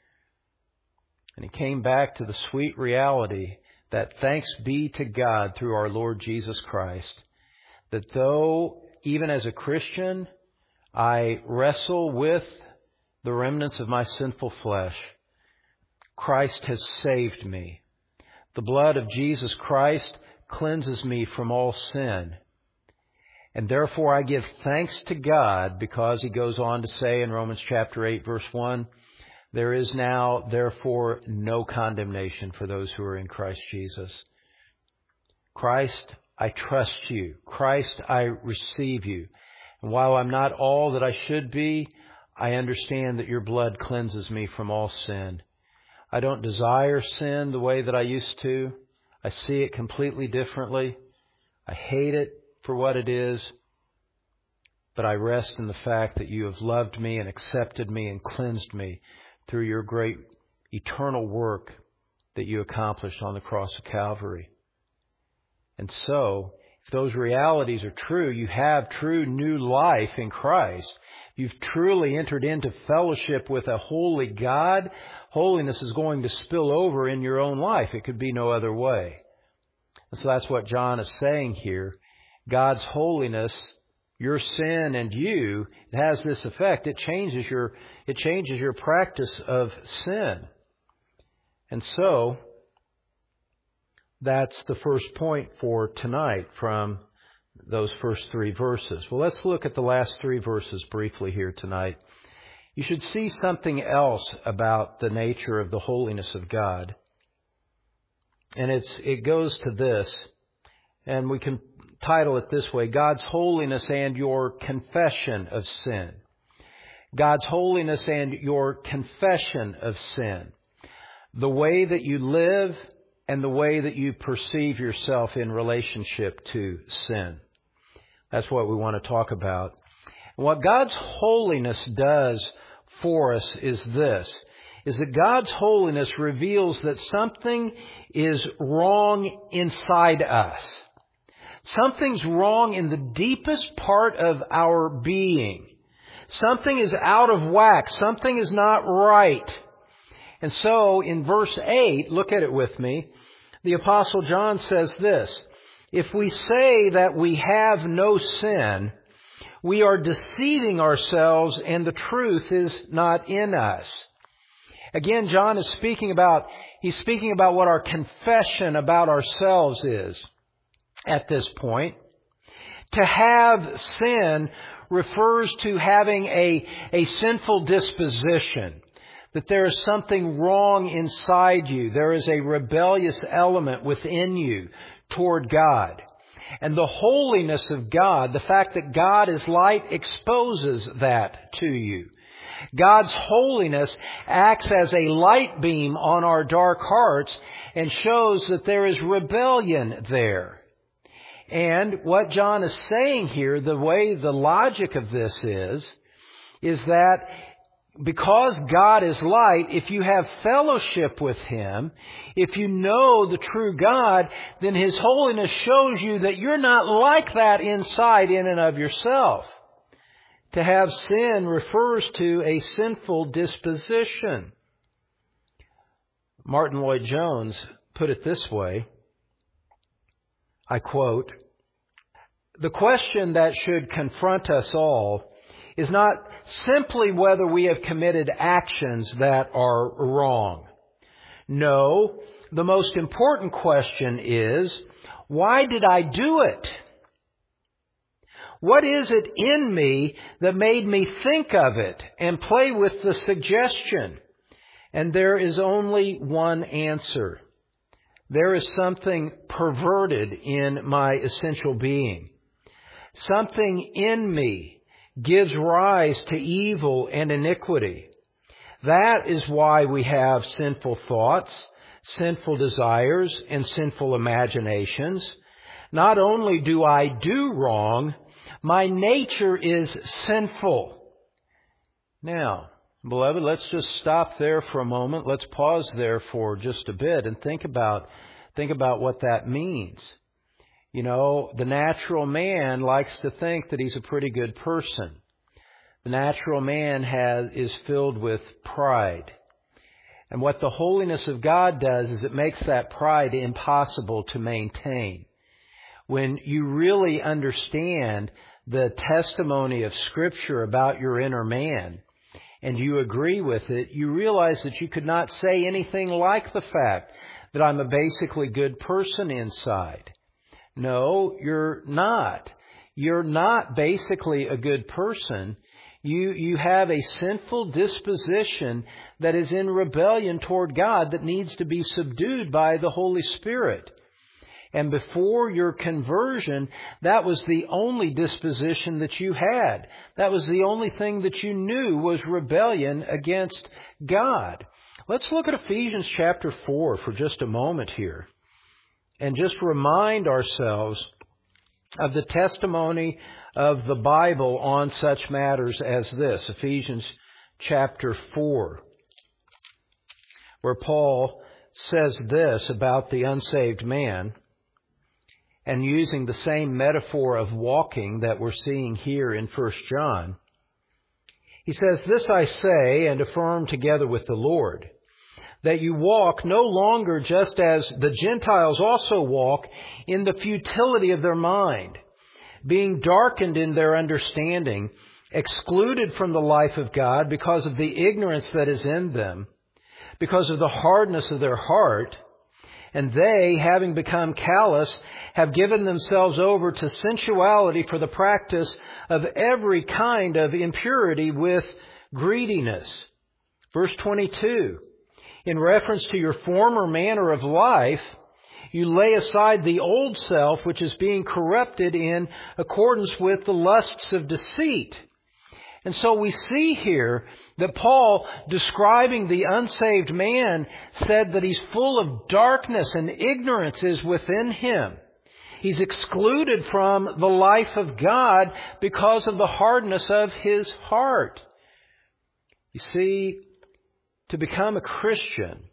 And he came back to the sweet reality that thanks be to God through our Lord Jesus Christ, that though, even as a Christian, I wrestle with the remnants of my sinful flesh, Christ has saved me. The blood of Jesus Christ cleanses me from all sin. And therefore I give thanks to God, because he goes on to say in Romans chapter eight, verse one, there is now, therefore, no condemnation for those who are in Christ Jesus. Christ, I trust you. Christ, I receive you. And while I'm not all that I should be, I understand that your blood cleanses me from all sin. I don't desire sin the way that I used to. I see it completely differently. I hate it for what it is. But I rest in the fact that you have loved me and accepted me and cleansed me through your great eternal work that you accomplished on the cross of Calvary. And so, if those realities are true, you have true new life in Christ. You've truly entered into fellowship with a holy God. Holiness is going to spill over in your own life. It could be no other way. And so that's what John is saying here. God's holiness, your sin and you, it has this effect. It changes your, it changes your practice of sin. And so, that's the first point for tonight from those first three verses. Well, let's look at the last three verses briefly here tonight. You should see something else about the nature of the holiness of God. And it's it goes to this, and we can title it this way: God's holiness and your confession of sin. God's holiness and your confession of sin. The way that you live and the way that you perceive yourself in relationship to sin. That's what we want to talk about. And what God's holiness does for us is this, is that God's holiness reveals that something is wrong inside us. Something's wrong in the deepest part of our being. Something is out of whack. Something is not right. And so in verse eight, look at it with me, the Apostle John says this: if we say that we have no sin, we are deceiving ourselves and the truth is not in us. Again, John is speaking about, he's speaking about what our confession about ourselves is at this point. To have sin refers to having a, a sinful disposition. That there is something wrong inside you. There is a rebellious element within you toward God. And the holiness of God, the fact that God is light, exposes that to you. God's holiness acts as a light beam on our dark hearts and shows that there is rebellion there. And what John is saying here, the way the logic of this is, is that because God is light, if you have fellowship with Him, if you know the true God, then His holiness shows you that you're not like that inside in and of yourself. To have sin refers to a sinful disposition. Martin Lloyd-Jones put it this way, I quote, "The question that should confront us all is not simply whether we have committed actions that are wrong. No, the most important question is, why did I do it? What is it in me that made me think of it and play with the suggestion? And there is only one answer. There is something perverted in my essential being. Something in me gives rise to evil and iniquity. That is why we have sinful thoughts, sinful desires, and sinful imaginations. Not only do I do wrong, my nature is sinful." Now, beloved, let's just stop there for a moment. Let's pause there for just a bit and think about, think about what that means. You know, the natural man likes to think that he's a pretty good person. The natural man has, is filled with pride. And what the holiness of God does is it makes that pride impossible to maintain. When you really understand the testimony of Scripture about your inner man, and you agree with it, you realize that you could not say anything like the fact that I'm a basically good person inside. No, you're not. You're not basically a good person. You, you have a sinful disposition that is in rebellion toward God that needs to be subdued by the Holy Spirit. And before your conversion, that was the only disposition that you had. That was the only thing that you knew was rebellion against God. Let's look at Ephesians chapter four for just a moment here and just remind ourselves of the testimony of the Bible on such matters as this. Ephesians chapter four, where Paul says this about the unsaved man, and using the same metaphor of walking that we're seeing here in First John. He says, "This I say and affirm together with the Lord, that you walk no longer just as the Gentiles also walk in the futility of their mind, being darkened in their understanding, excluded from the life of God because of the ignorance that is in them, because of the hardness of their heart. And they, having become callous, have given themselves over to sensuality for the practice of every kind of impurity with greediness." Verse twenty-two, "In reference to your former manner of life, you lay aside the old self, which is being corrupted in accordance with the lusts of deceit." And so we see here that Paul, describing the unsaved man, said that he's full of darkness and ignorance is within him. He's excluded from the life of God because of the hardness of his heart. You see, to become a Christian,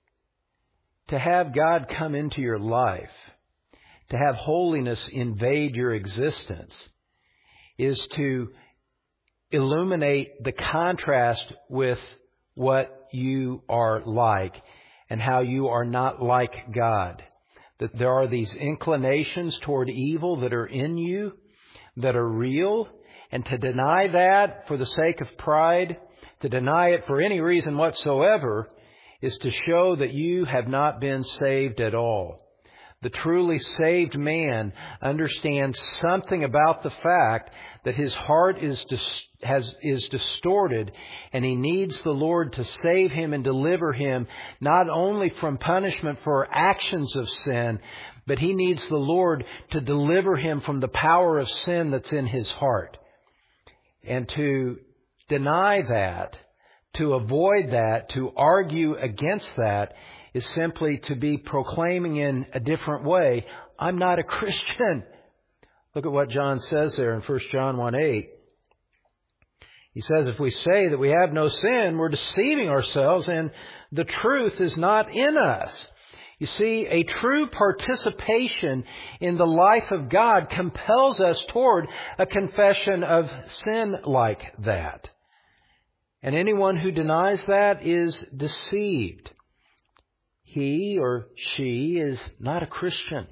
to have God come into your life, to have holiness invade your existence, is to illuminate the contrast with what you are like and how you are not like God. That there are these inclinations toward evil that are in you, that are real, and to deny that for the sake of pride, to deny it for any reason whatsoever, is to show that you have not been saved at all. The truly saved man understands something about the fact that his heart is dis- has is distorted, and he needs the Lord to save him and deliver him not only from punishment for actions of sin, but he needs the Lord to deliver him from the power of sin that's in his heart. And to deny that, to avoid that, to argue against that, is simply to be proclaiming in a different way, I'm not a Christian. Look at what John says there in First John one eight. He says, if we say that we have no sin, we're deceiving ourselves and the truth is not in us. You see, a true participation in the life of God compels us toward a confession of sin like that. And anyone who denies that is deceived. He or she is not a Christian.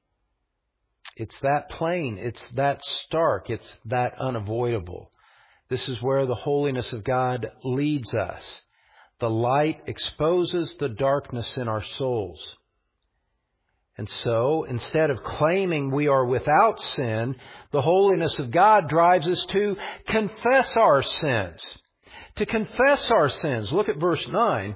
It's that plain. It's that stark. It's that unavoidable. This is where the holiness of God leads us. The light exposes the darkness in our souls. And so, instead of claiming we are without sin, the holiness of God drives us to confess our sins. To confess our sins. Look at verse nine.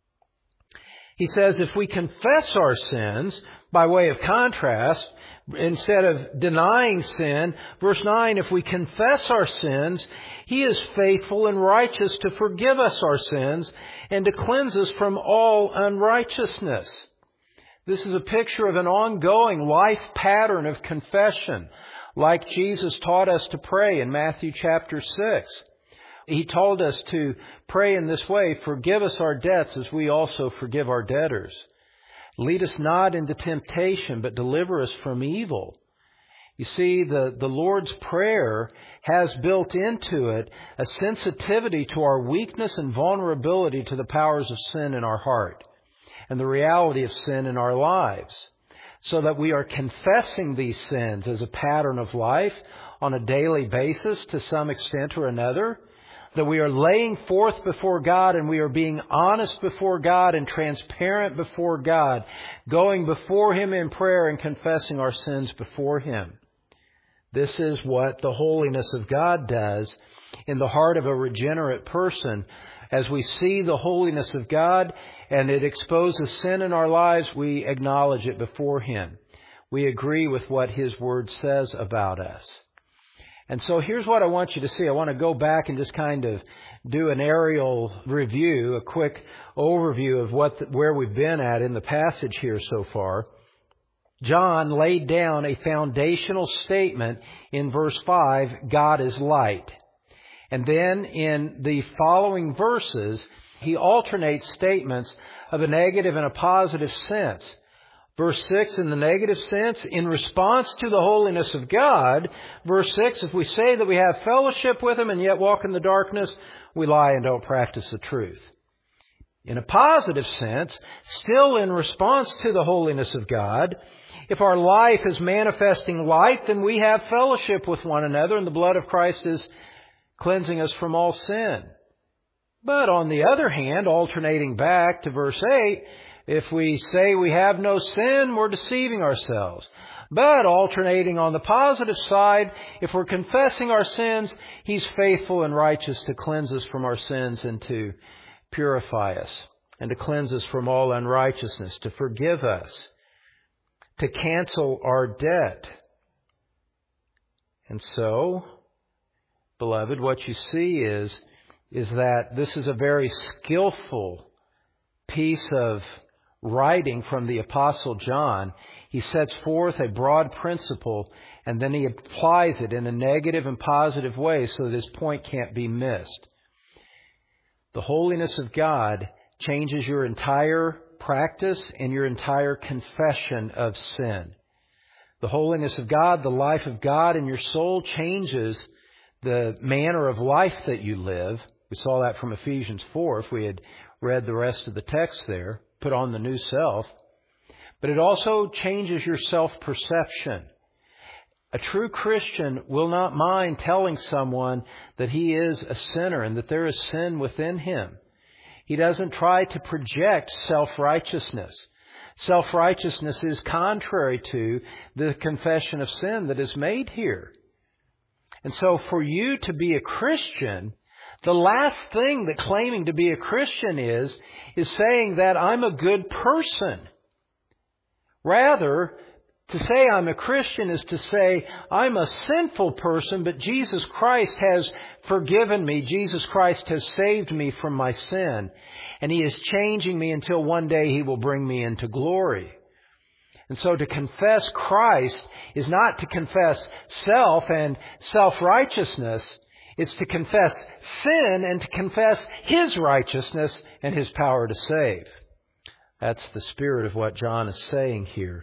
He says, if we confess our sins, by way of contrast, instead of denying sin, verse nine, if we confess our sins, He is faithful and righteous to forgive us our sins and to cleanse us from all unrighteousness. This is a picture of an ongoing life pattern of confession, like Jesus taught us to pray in Matthew chapter six. He told us to pray in this way, forgive us our debts as we also forgive our debtors. Lead us not into temptation, but deliver us from evil. You see, the, the Lord's Prayer has built into it a sensitivity to our weakness and vulnerability to the powers of sin in our heart and the reality of sin in our lives, so that we are confessing these sins as a pattern of life on a daily basis to some extent or another, that we are laying forth before God and we are being honest before God and transparent before God, going before Him in prayer and confessing our sins before Him. This is what the holiness of God does in the heart of a regenerate person. As we see the holiness of God and it exposes sin in our lives, we acknowledge it before Him. We agree with what His Word says about us. And so here's what I want you to see. I want to go back and just kind of do an aerial review, a quick overview of what the, where we've been at in the passage here so far. John laid down a foundational statement in verse five, God is light. And then in the following verses, he alternates statements of a negative and a positive sense. Verse six, in the negative sense, in response to the holiness of God. Verse six, if we say that we have fellowship with Him and yet walk in the darkness, we lie and don't practice the truth. In a positive sense, still in response to the holiness of God, if our life is manifesting light, then we have fellowship with one another, and the blood of Christ is cleansing us from all sin. But on the other hand, alternating back to verse eight, if we say we have no sin, we're deceiving ourselves. But alternating on the positive side, if we're confessing our sins, He's faithful and righteous to cleanse us from our sins and to purify us, and to cleanse us from all unrighteousness, to forgive us, to cancel our debt. And so, beloved, what you see is, is that this is a very skillful piece of writing from the Apostle John. He sets forth a broad principle and then he applies it in a negative and positive way so that his point can't be missed. The holiness of God changes your entire practice and your entire confession of sin. The holiness of God, the life of God in your soul changes the manner of life that you live. We saw that from Ephesians four if we had read the rest of the text there. Put on the new self. But it also changes your self-perception. A true Christian will not mind telling someone that he is a sinner and that there is sin within him. He doesn't try to project self-righteousness. Self-righteousness is contrary to the confession of sin that is made here. And so for you to be a Christian, the last thing that claiming to be a Christian is, is saying that I'm a good person. Rather, to say I'm a Christian is to say I'm a sinful person, but Jesus Christ has forgiven me. Jesus Christ has saved me from my sin. And He is changing me until one day He will bring me into glory. And so to confess Christ is not to confess self and self-righteousness. It's to confess sin and to confess His righteousness and His power to save. That's the spirit of what John is saying here.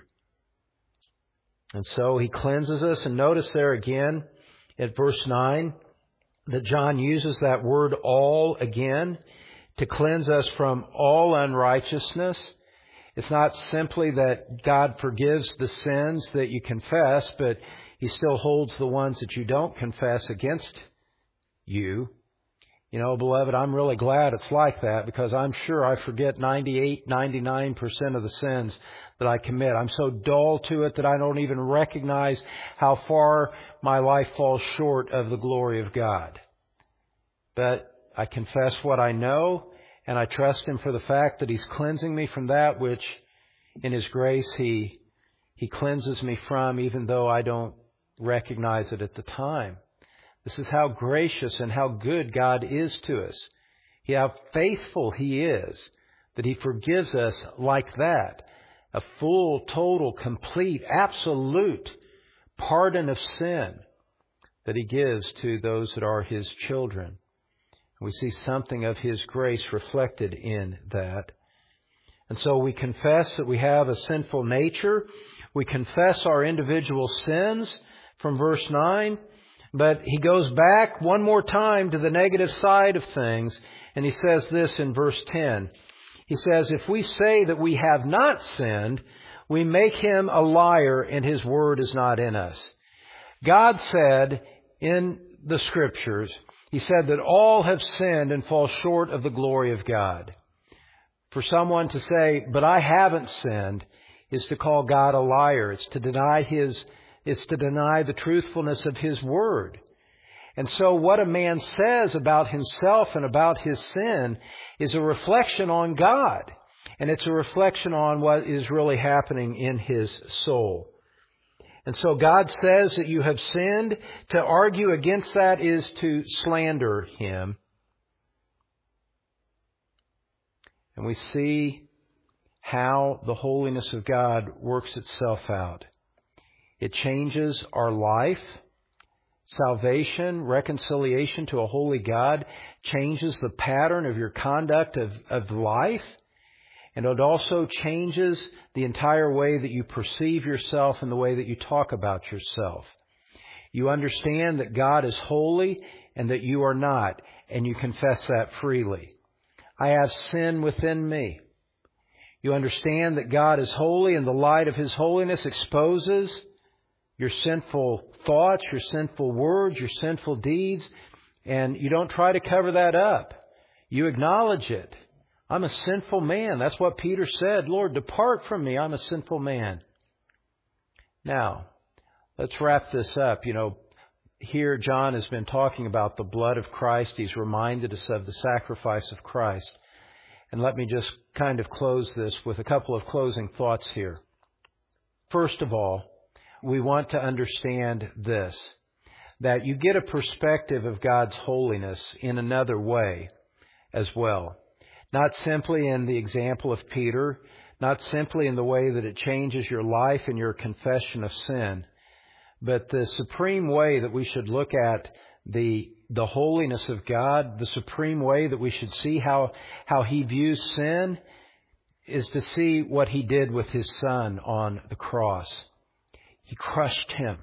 And so he cleanses us. And notice there again at verse nine that John uses that word all again to cleanse us from all unrighteousness. It's not simply that God forgives the sins that you confess, but He still holds the ones that you don't confess against you. You know, beloved, I'm really glad it's like that because I'm sure I forget ninety-eight, ninety-nine percent of the sins that I commit. I'm so dull to it that I don't even recognize how far my life falls short of the glory of God. But I confess what I know, and I trust Him for the fact that He's cleansing me from that which in His grace He, He cleanses me from, even though I don't recognize it at the time. This is how gracious and how good God is to us. How faithful He is that He forgives us like that. A full, total, complete, absolute pardon of sin that He gives to those that are His children. We see something of His grace reflected in that. And so we confess that we have a sinful nature. We confess our individual sins from verse nine. But he goes back one more time to the negative side of things. And he says this in verse ten. He says, if we say that we have not sinned, we make Him a liar and His word is not in us. God said in the Scriptures He said that all have sinned and fall short of the glory of God. For someone to say, but I haven't sinned, is to call God a liar. It's to deny His, it's to deny the truthfulness of His Word. And so what a man says about himself and about his sin is a reflection on God. And it's a reflection on what is really happening in his soul. And so God says that you have sinned. To argue against that is to slander Him. And we see how the holiness of God works itself out. It changes our life. Salvation, reconciliation to a holy God changes the pattern of your conduct of, of life. And it also changes the entire way that you perceive yourself and the way that you talk about yourself. You understand that God is holy and that you are not, and you confess that freely. I have sin within me. You understand that God is holy, and the light of His holiness exposes your sinful thoughts, your sinful words, your sinful deeds, and you don't try to cover that up. You acknowledge it. I'm a sinful man. That's what Peter said. Lord, depart from me. I'm a sinful man. Now, let's wrap this up. You know, here John has been talking about the blood of Christ. He's reminded us of the sacrifice of Christ. And let me just kind of close this with a couple of closing thoughts here. First of all, we want to understand this, that you get a perspective of God's holiness in another way as well. Not simply in the example of Peter, not simply in the way that it changes your life and your confession of sin, but the supreme way that we should look at the the holiness of God, the supreme way that we should see how, how He views sin, is to see what He did with His Son on the cross. He crushed Him.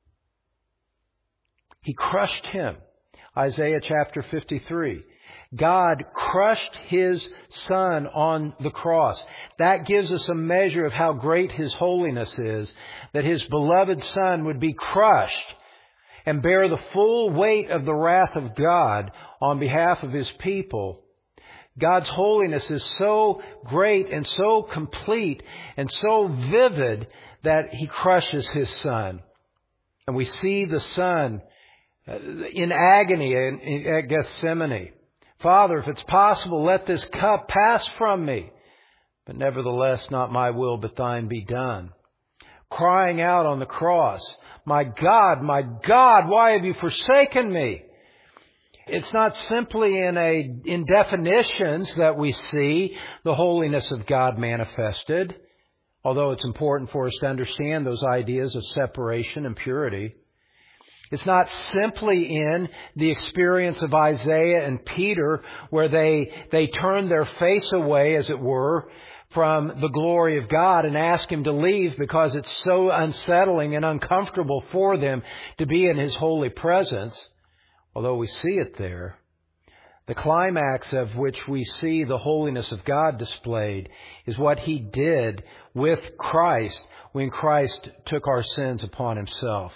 He crushed Him. Isaiah chapter fifty-three. God crushed His Son on the cross. That gives us a measure of how great His holiness is, that His beloved Son would be crushed and bear the full weight of the wrath of God on behalf of His people. God's holiness is so great and so complete and so vivid that He crushes His Son. And we see the Son in agony at Gethsemane. Father, if it's possible, let this cup pass from me. But nevertheless, not my will, but thine be done. Crying out on the cross, my God, my God, why have you forsaken me? It's not simply in a, in definitions that we see the holiness of God manifested, although it's important for us to understand those ideas of separation and purity. It's not simply in the experience of Isaiah and Peter where they, they turned their face away, as it were, from the glory of God and ask Him to leave because it's so unsettling and uncomfortable for them to be in His holy presence. Although we see it there, the climax of which we see the holiness of God displayed is what He did with Christ when Christ took our sins upon Himself.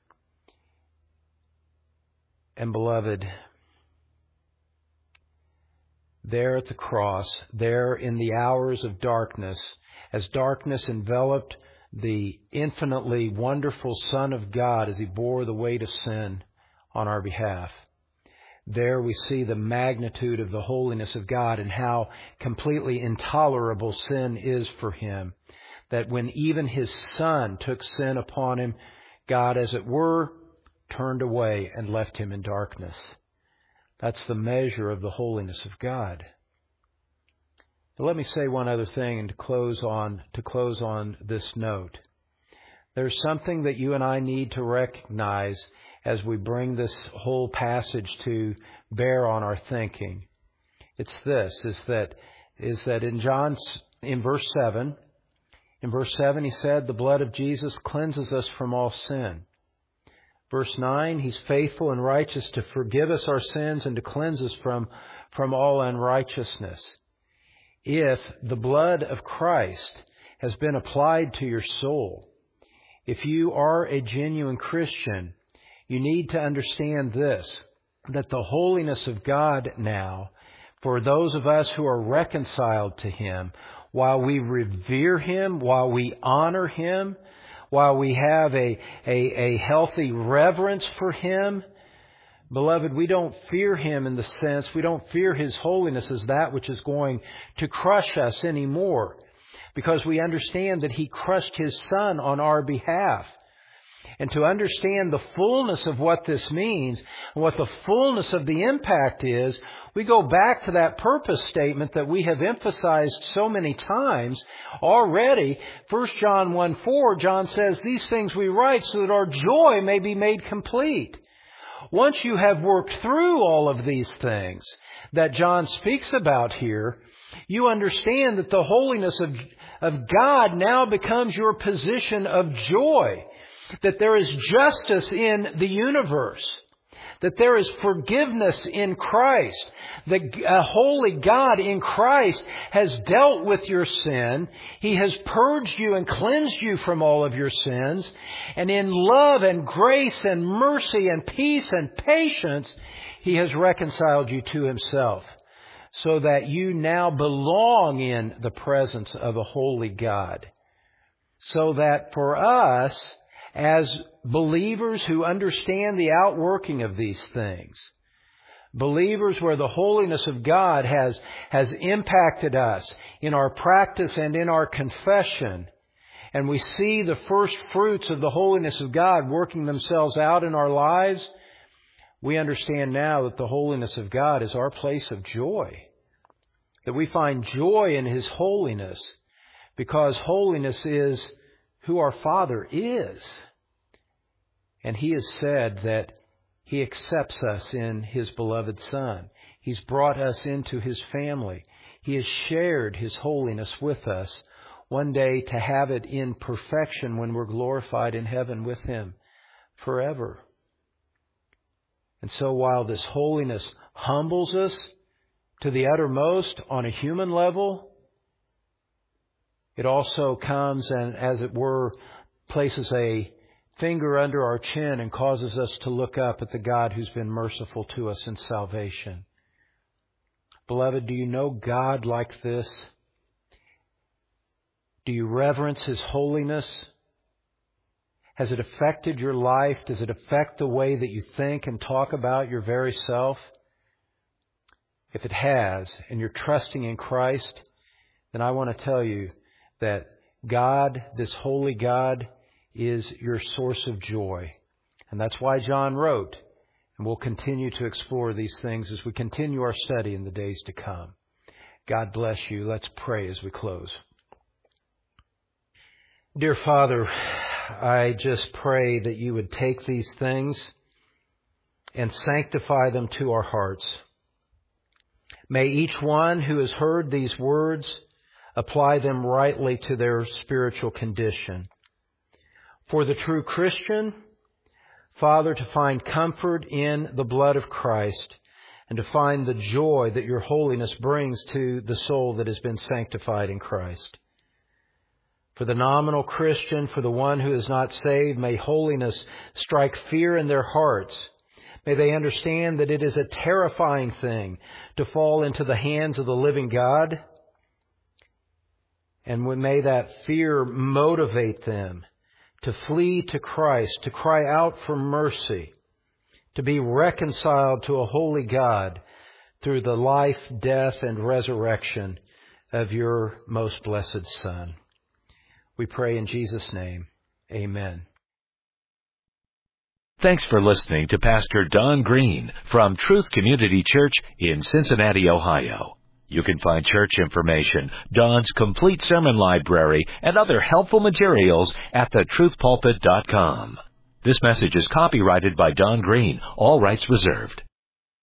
And beloved, there at the cross, there in the hours of darkness, as darkness enveloped the infinitely wonderful Son of God as He bore the weight of sin on our behalf, there we see the magnitude of the holiness of God and how completely intolerable sin is for Him. That when even His Son took sin upon Him, God, as it were, turned away and left Him in darkness. That's the measure of the holiness of God. But let me say one other thing, and to close on to close on this note. There's something that you and I need to recognize as we bring this whole passage to bear on our thinking. It's this, is that is that in John's in verse seven, in verse seven he said, the blood of Jesus cleanses us from all sin. Verse nine, He's faithful and righteous to forgive us our sins and to cleanse us from, from all unrighteousness. If the blood of Christ has been applied to your soul, if you are a genuine Christian, you need to understand this, that the holiness of God now, for those of us who are reconciled to Him, while we revere Him, while we honor Him, while we have a, a, a healthy reverence for Him, beloved, we don't fear Him in the sense, we don't fear His holiness as that which is going to crush us anymore, because we understand that He crushed His Son on our behalf. And to understand the fullness of what this means, and what the fullness of the impact is, we go back to that purpose statement that we have emphasized so many times already. First John one four, John says, "These things we write so that our joy may be made complete." Once you have worked through all of these things that John speaks about here, you understand that the holiness of, of God now becomes your position of joy. That there is justice in the universe. That there is forgiveness in Christ. That a holy God in Christ has dealt with your sin. He has purged you and cleansed you from all of your sins. And in love and grace and mercy and peace and patience, He has reconciled you to Himself. So that you now belong in the presence of a holy God. So that for us, as believers who understand the outworking of these things, believers where the holiness of God has, has impacted us in our practice and in our confession, and we see the first fruits of the holiness of God working themselves out in our lives, we understand now that the holiness of God is our place of joy. That we find joy in His holiness, because holiness is who our Father is. And He has said that He accepts us in His beloved Son. He's brought us into His family. He has shared His holiness with us, one day to have it in perfection when we're glorified in heaven with Him forever. And so while this holiness humbles us to the uttermost on a human level, it also comes and, as it were, places a finger under our chin and causes us to look up at the God who's been merciful to us in salvation. Beloved, do you know God like this? Do you reverence His holiness? Has it affected your life? Does it affect the way that you think and talk about your very self? If it has, and you're trusting in Christ, then I want to tell you that God, this holy God, is your source of joy. And that's why John wrote, and we'll continue to explore these things as we continue our study in the days to come. God bless you. Let's pray as we close. Dear Father, I just pray that you would take these things and sanctify them to our hearts. May each one who has heard these words apply them rightly to their spiritual condition. For the true Christian, Father, to find comfort in the blood of Christ and to find the joy that your holiness brings to the soul that has been sanctified in Christ. For the nominal Christian, for the one who is not saved, may holiness strike fear in their hearts. May they understand that it is a terrifying thing to fall into the hands of the living God. And may that fear motivate them to flee to Christ, to cry out for mercy, to be reconciled to a holy God through the life, death, and resurrection of your most blessed Son. We pray in Jesus' name. Amen. Thanks for listening to Pastor Don Green from Truth Community Church in Cincinnati, Ohio. You can find church information, Don's complete sermon library, and other helpful materials at the truth pulpit dot com. This message is copyrighted by Don Green, all rights reserved.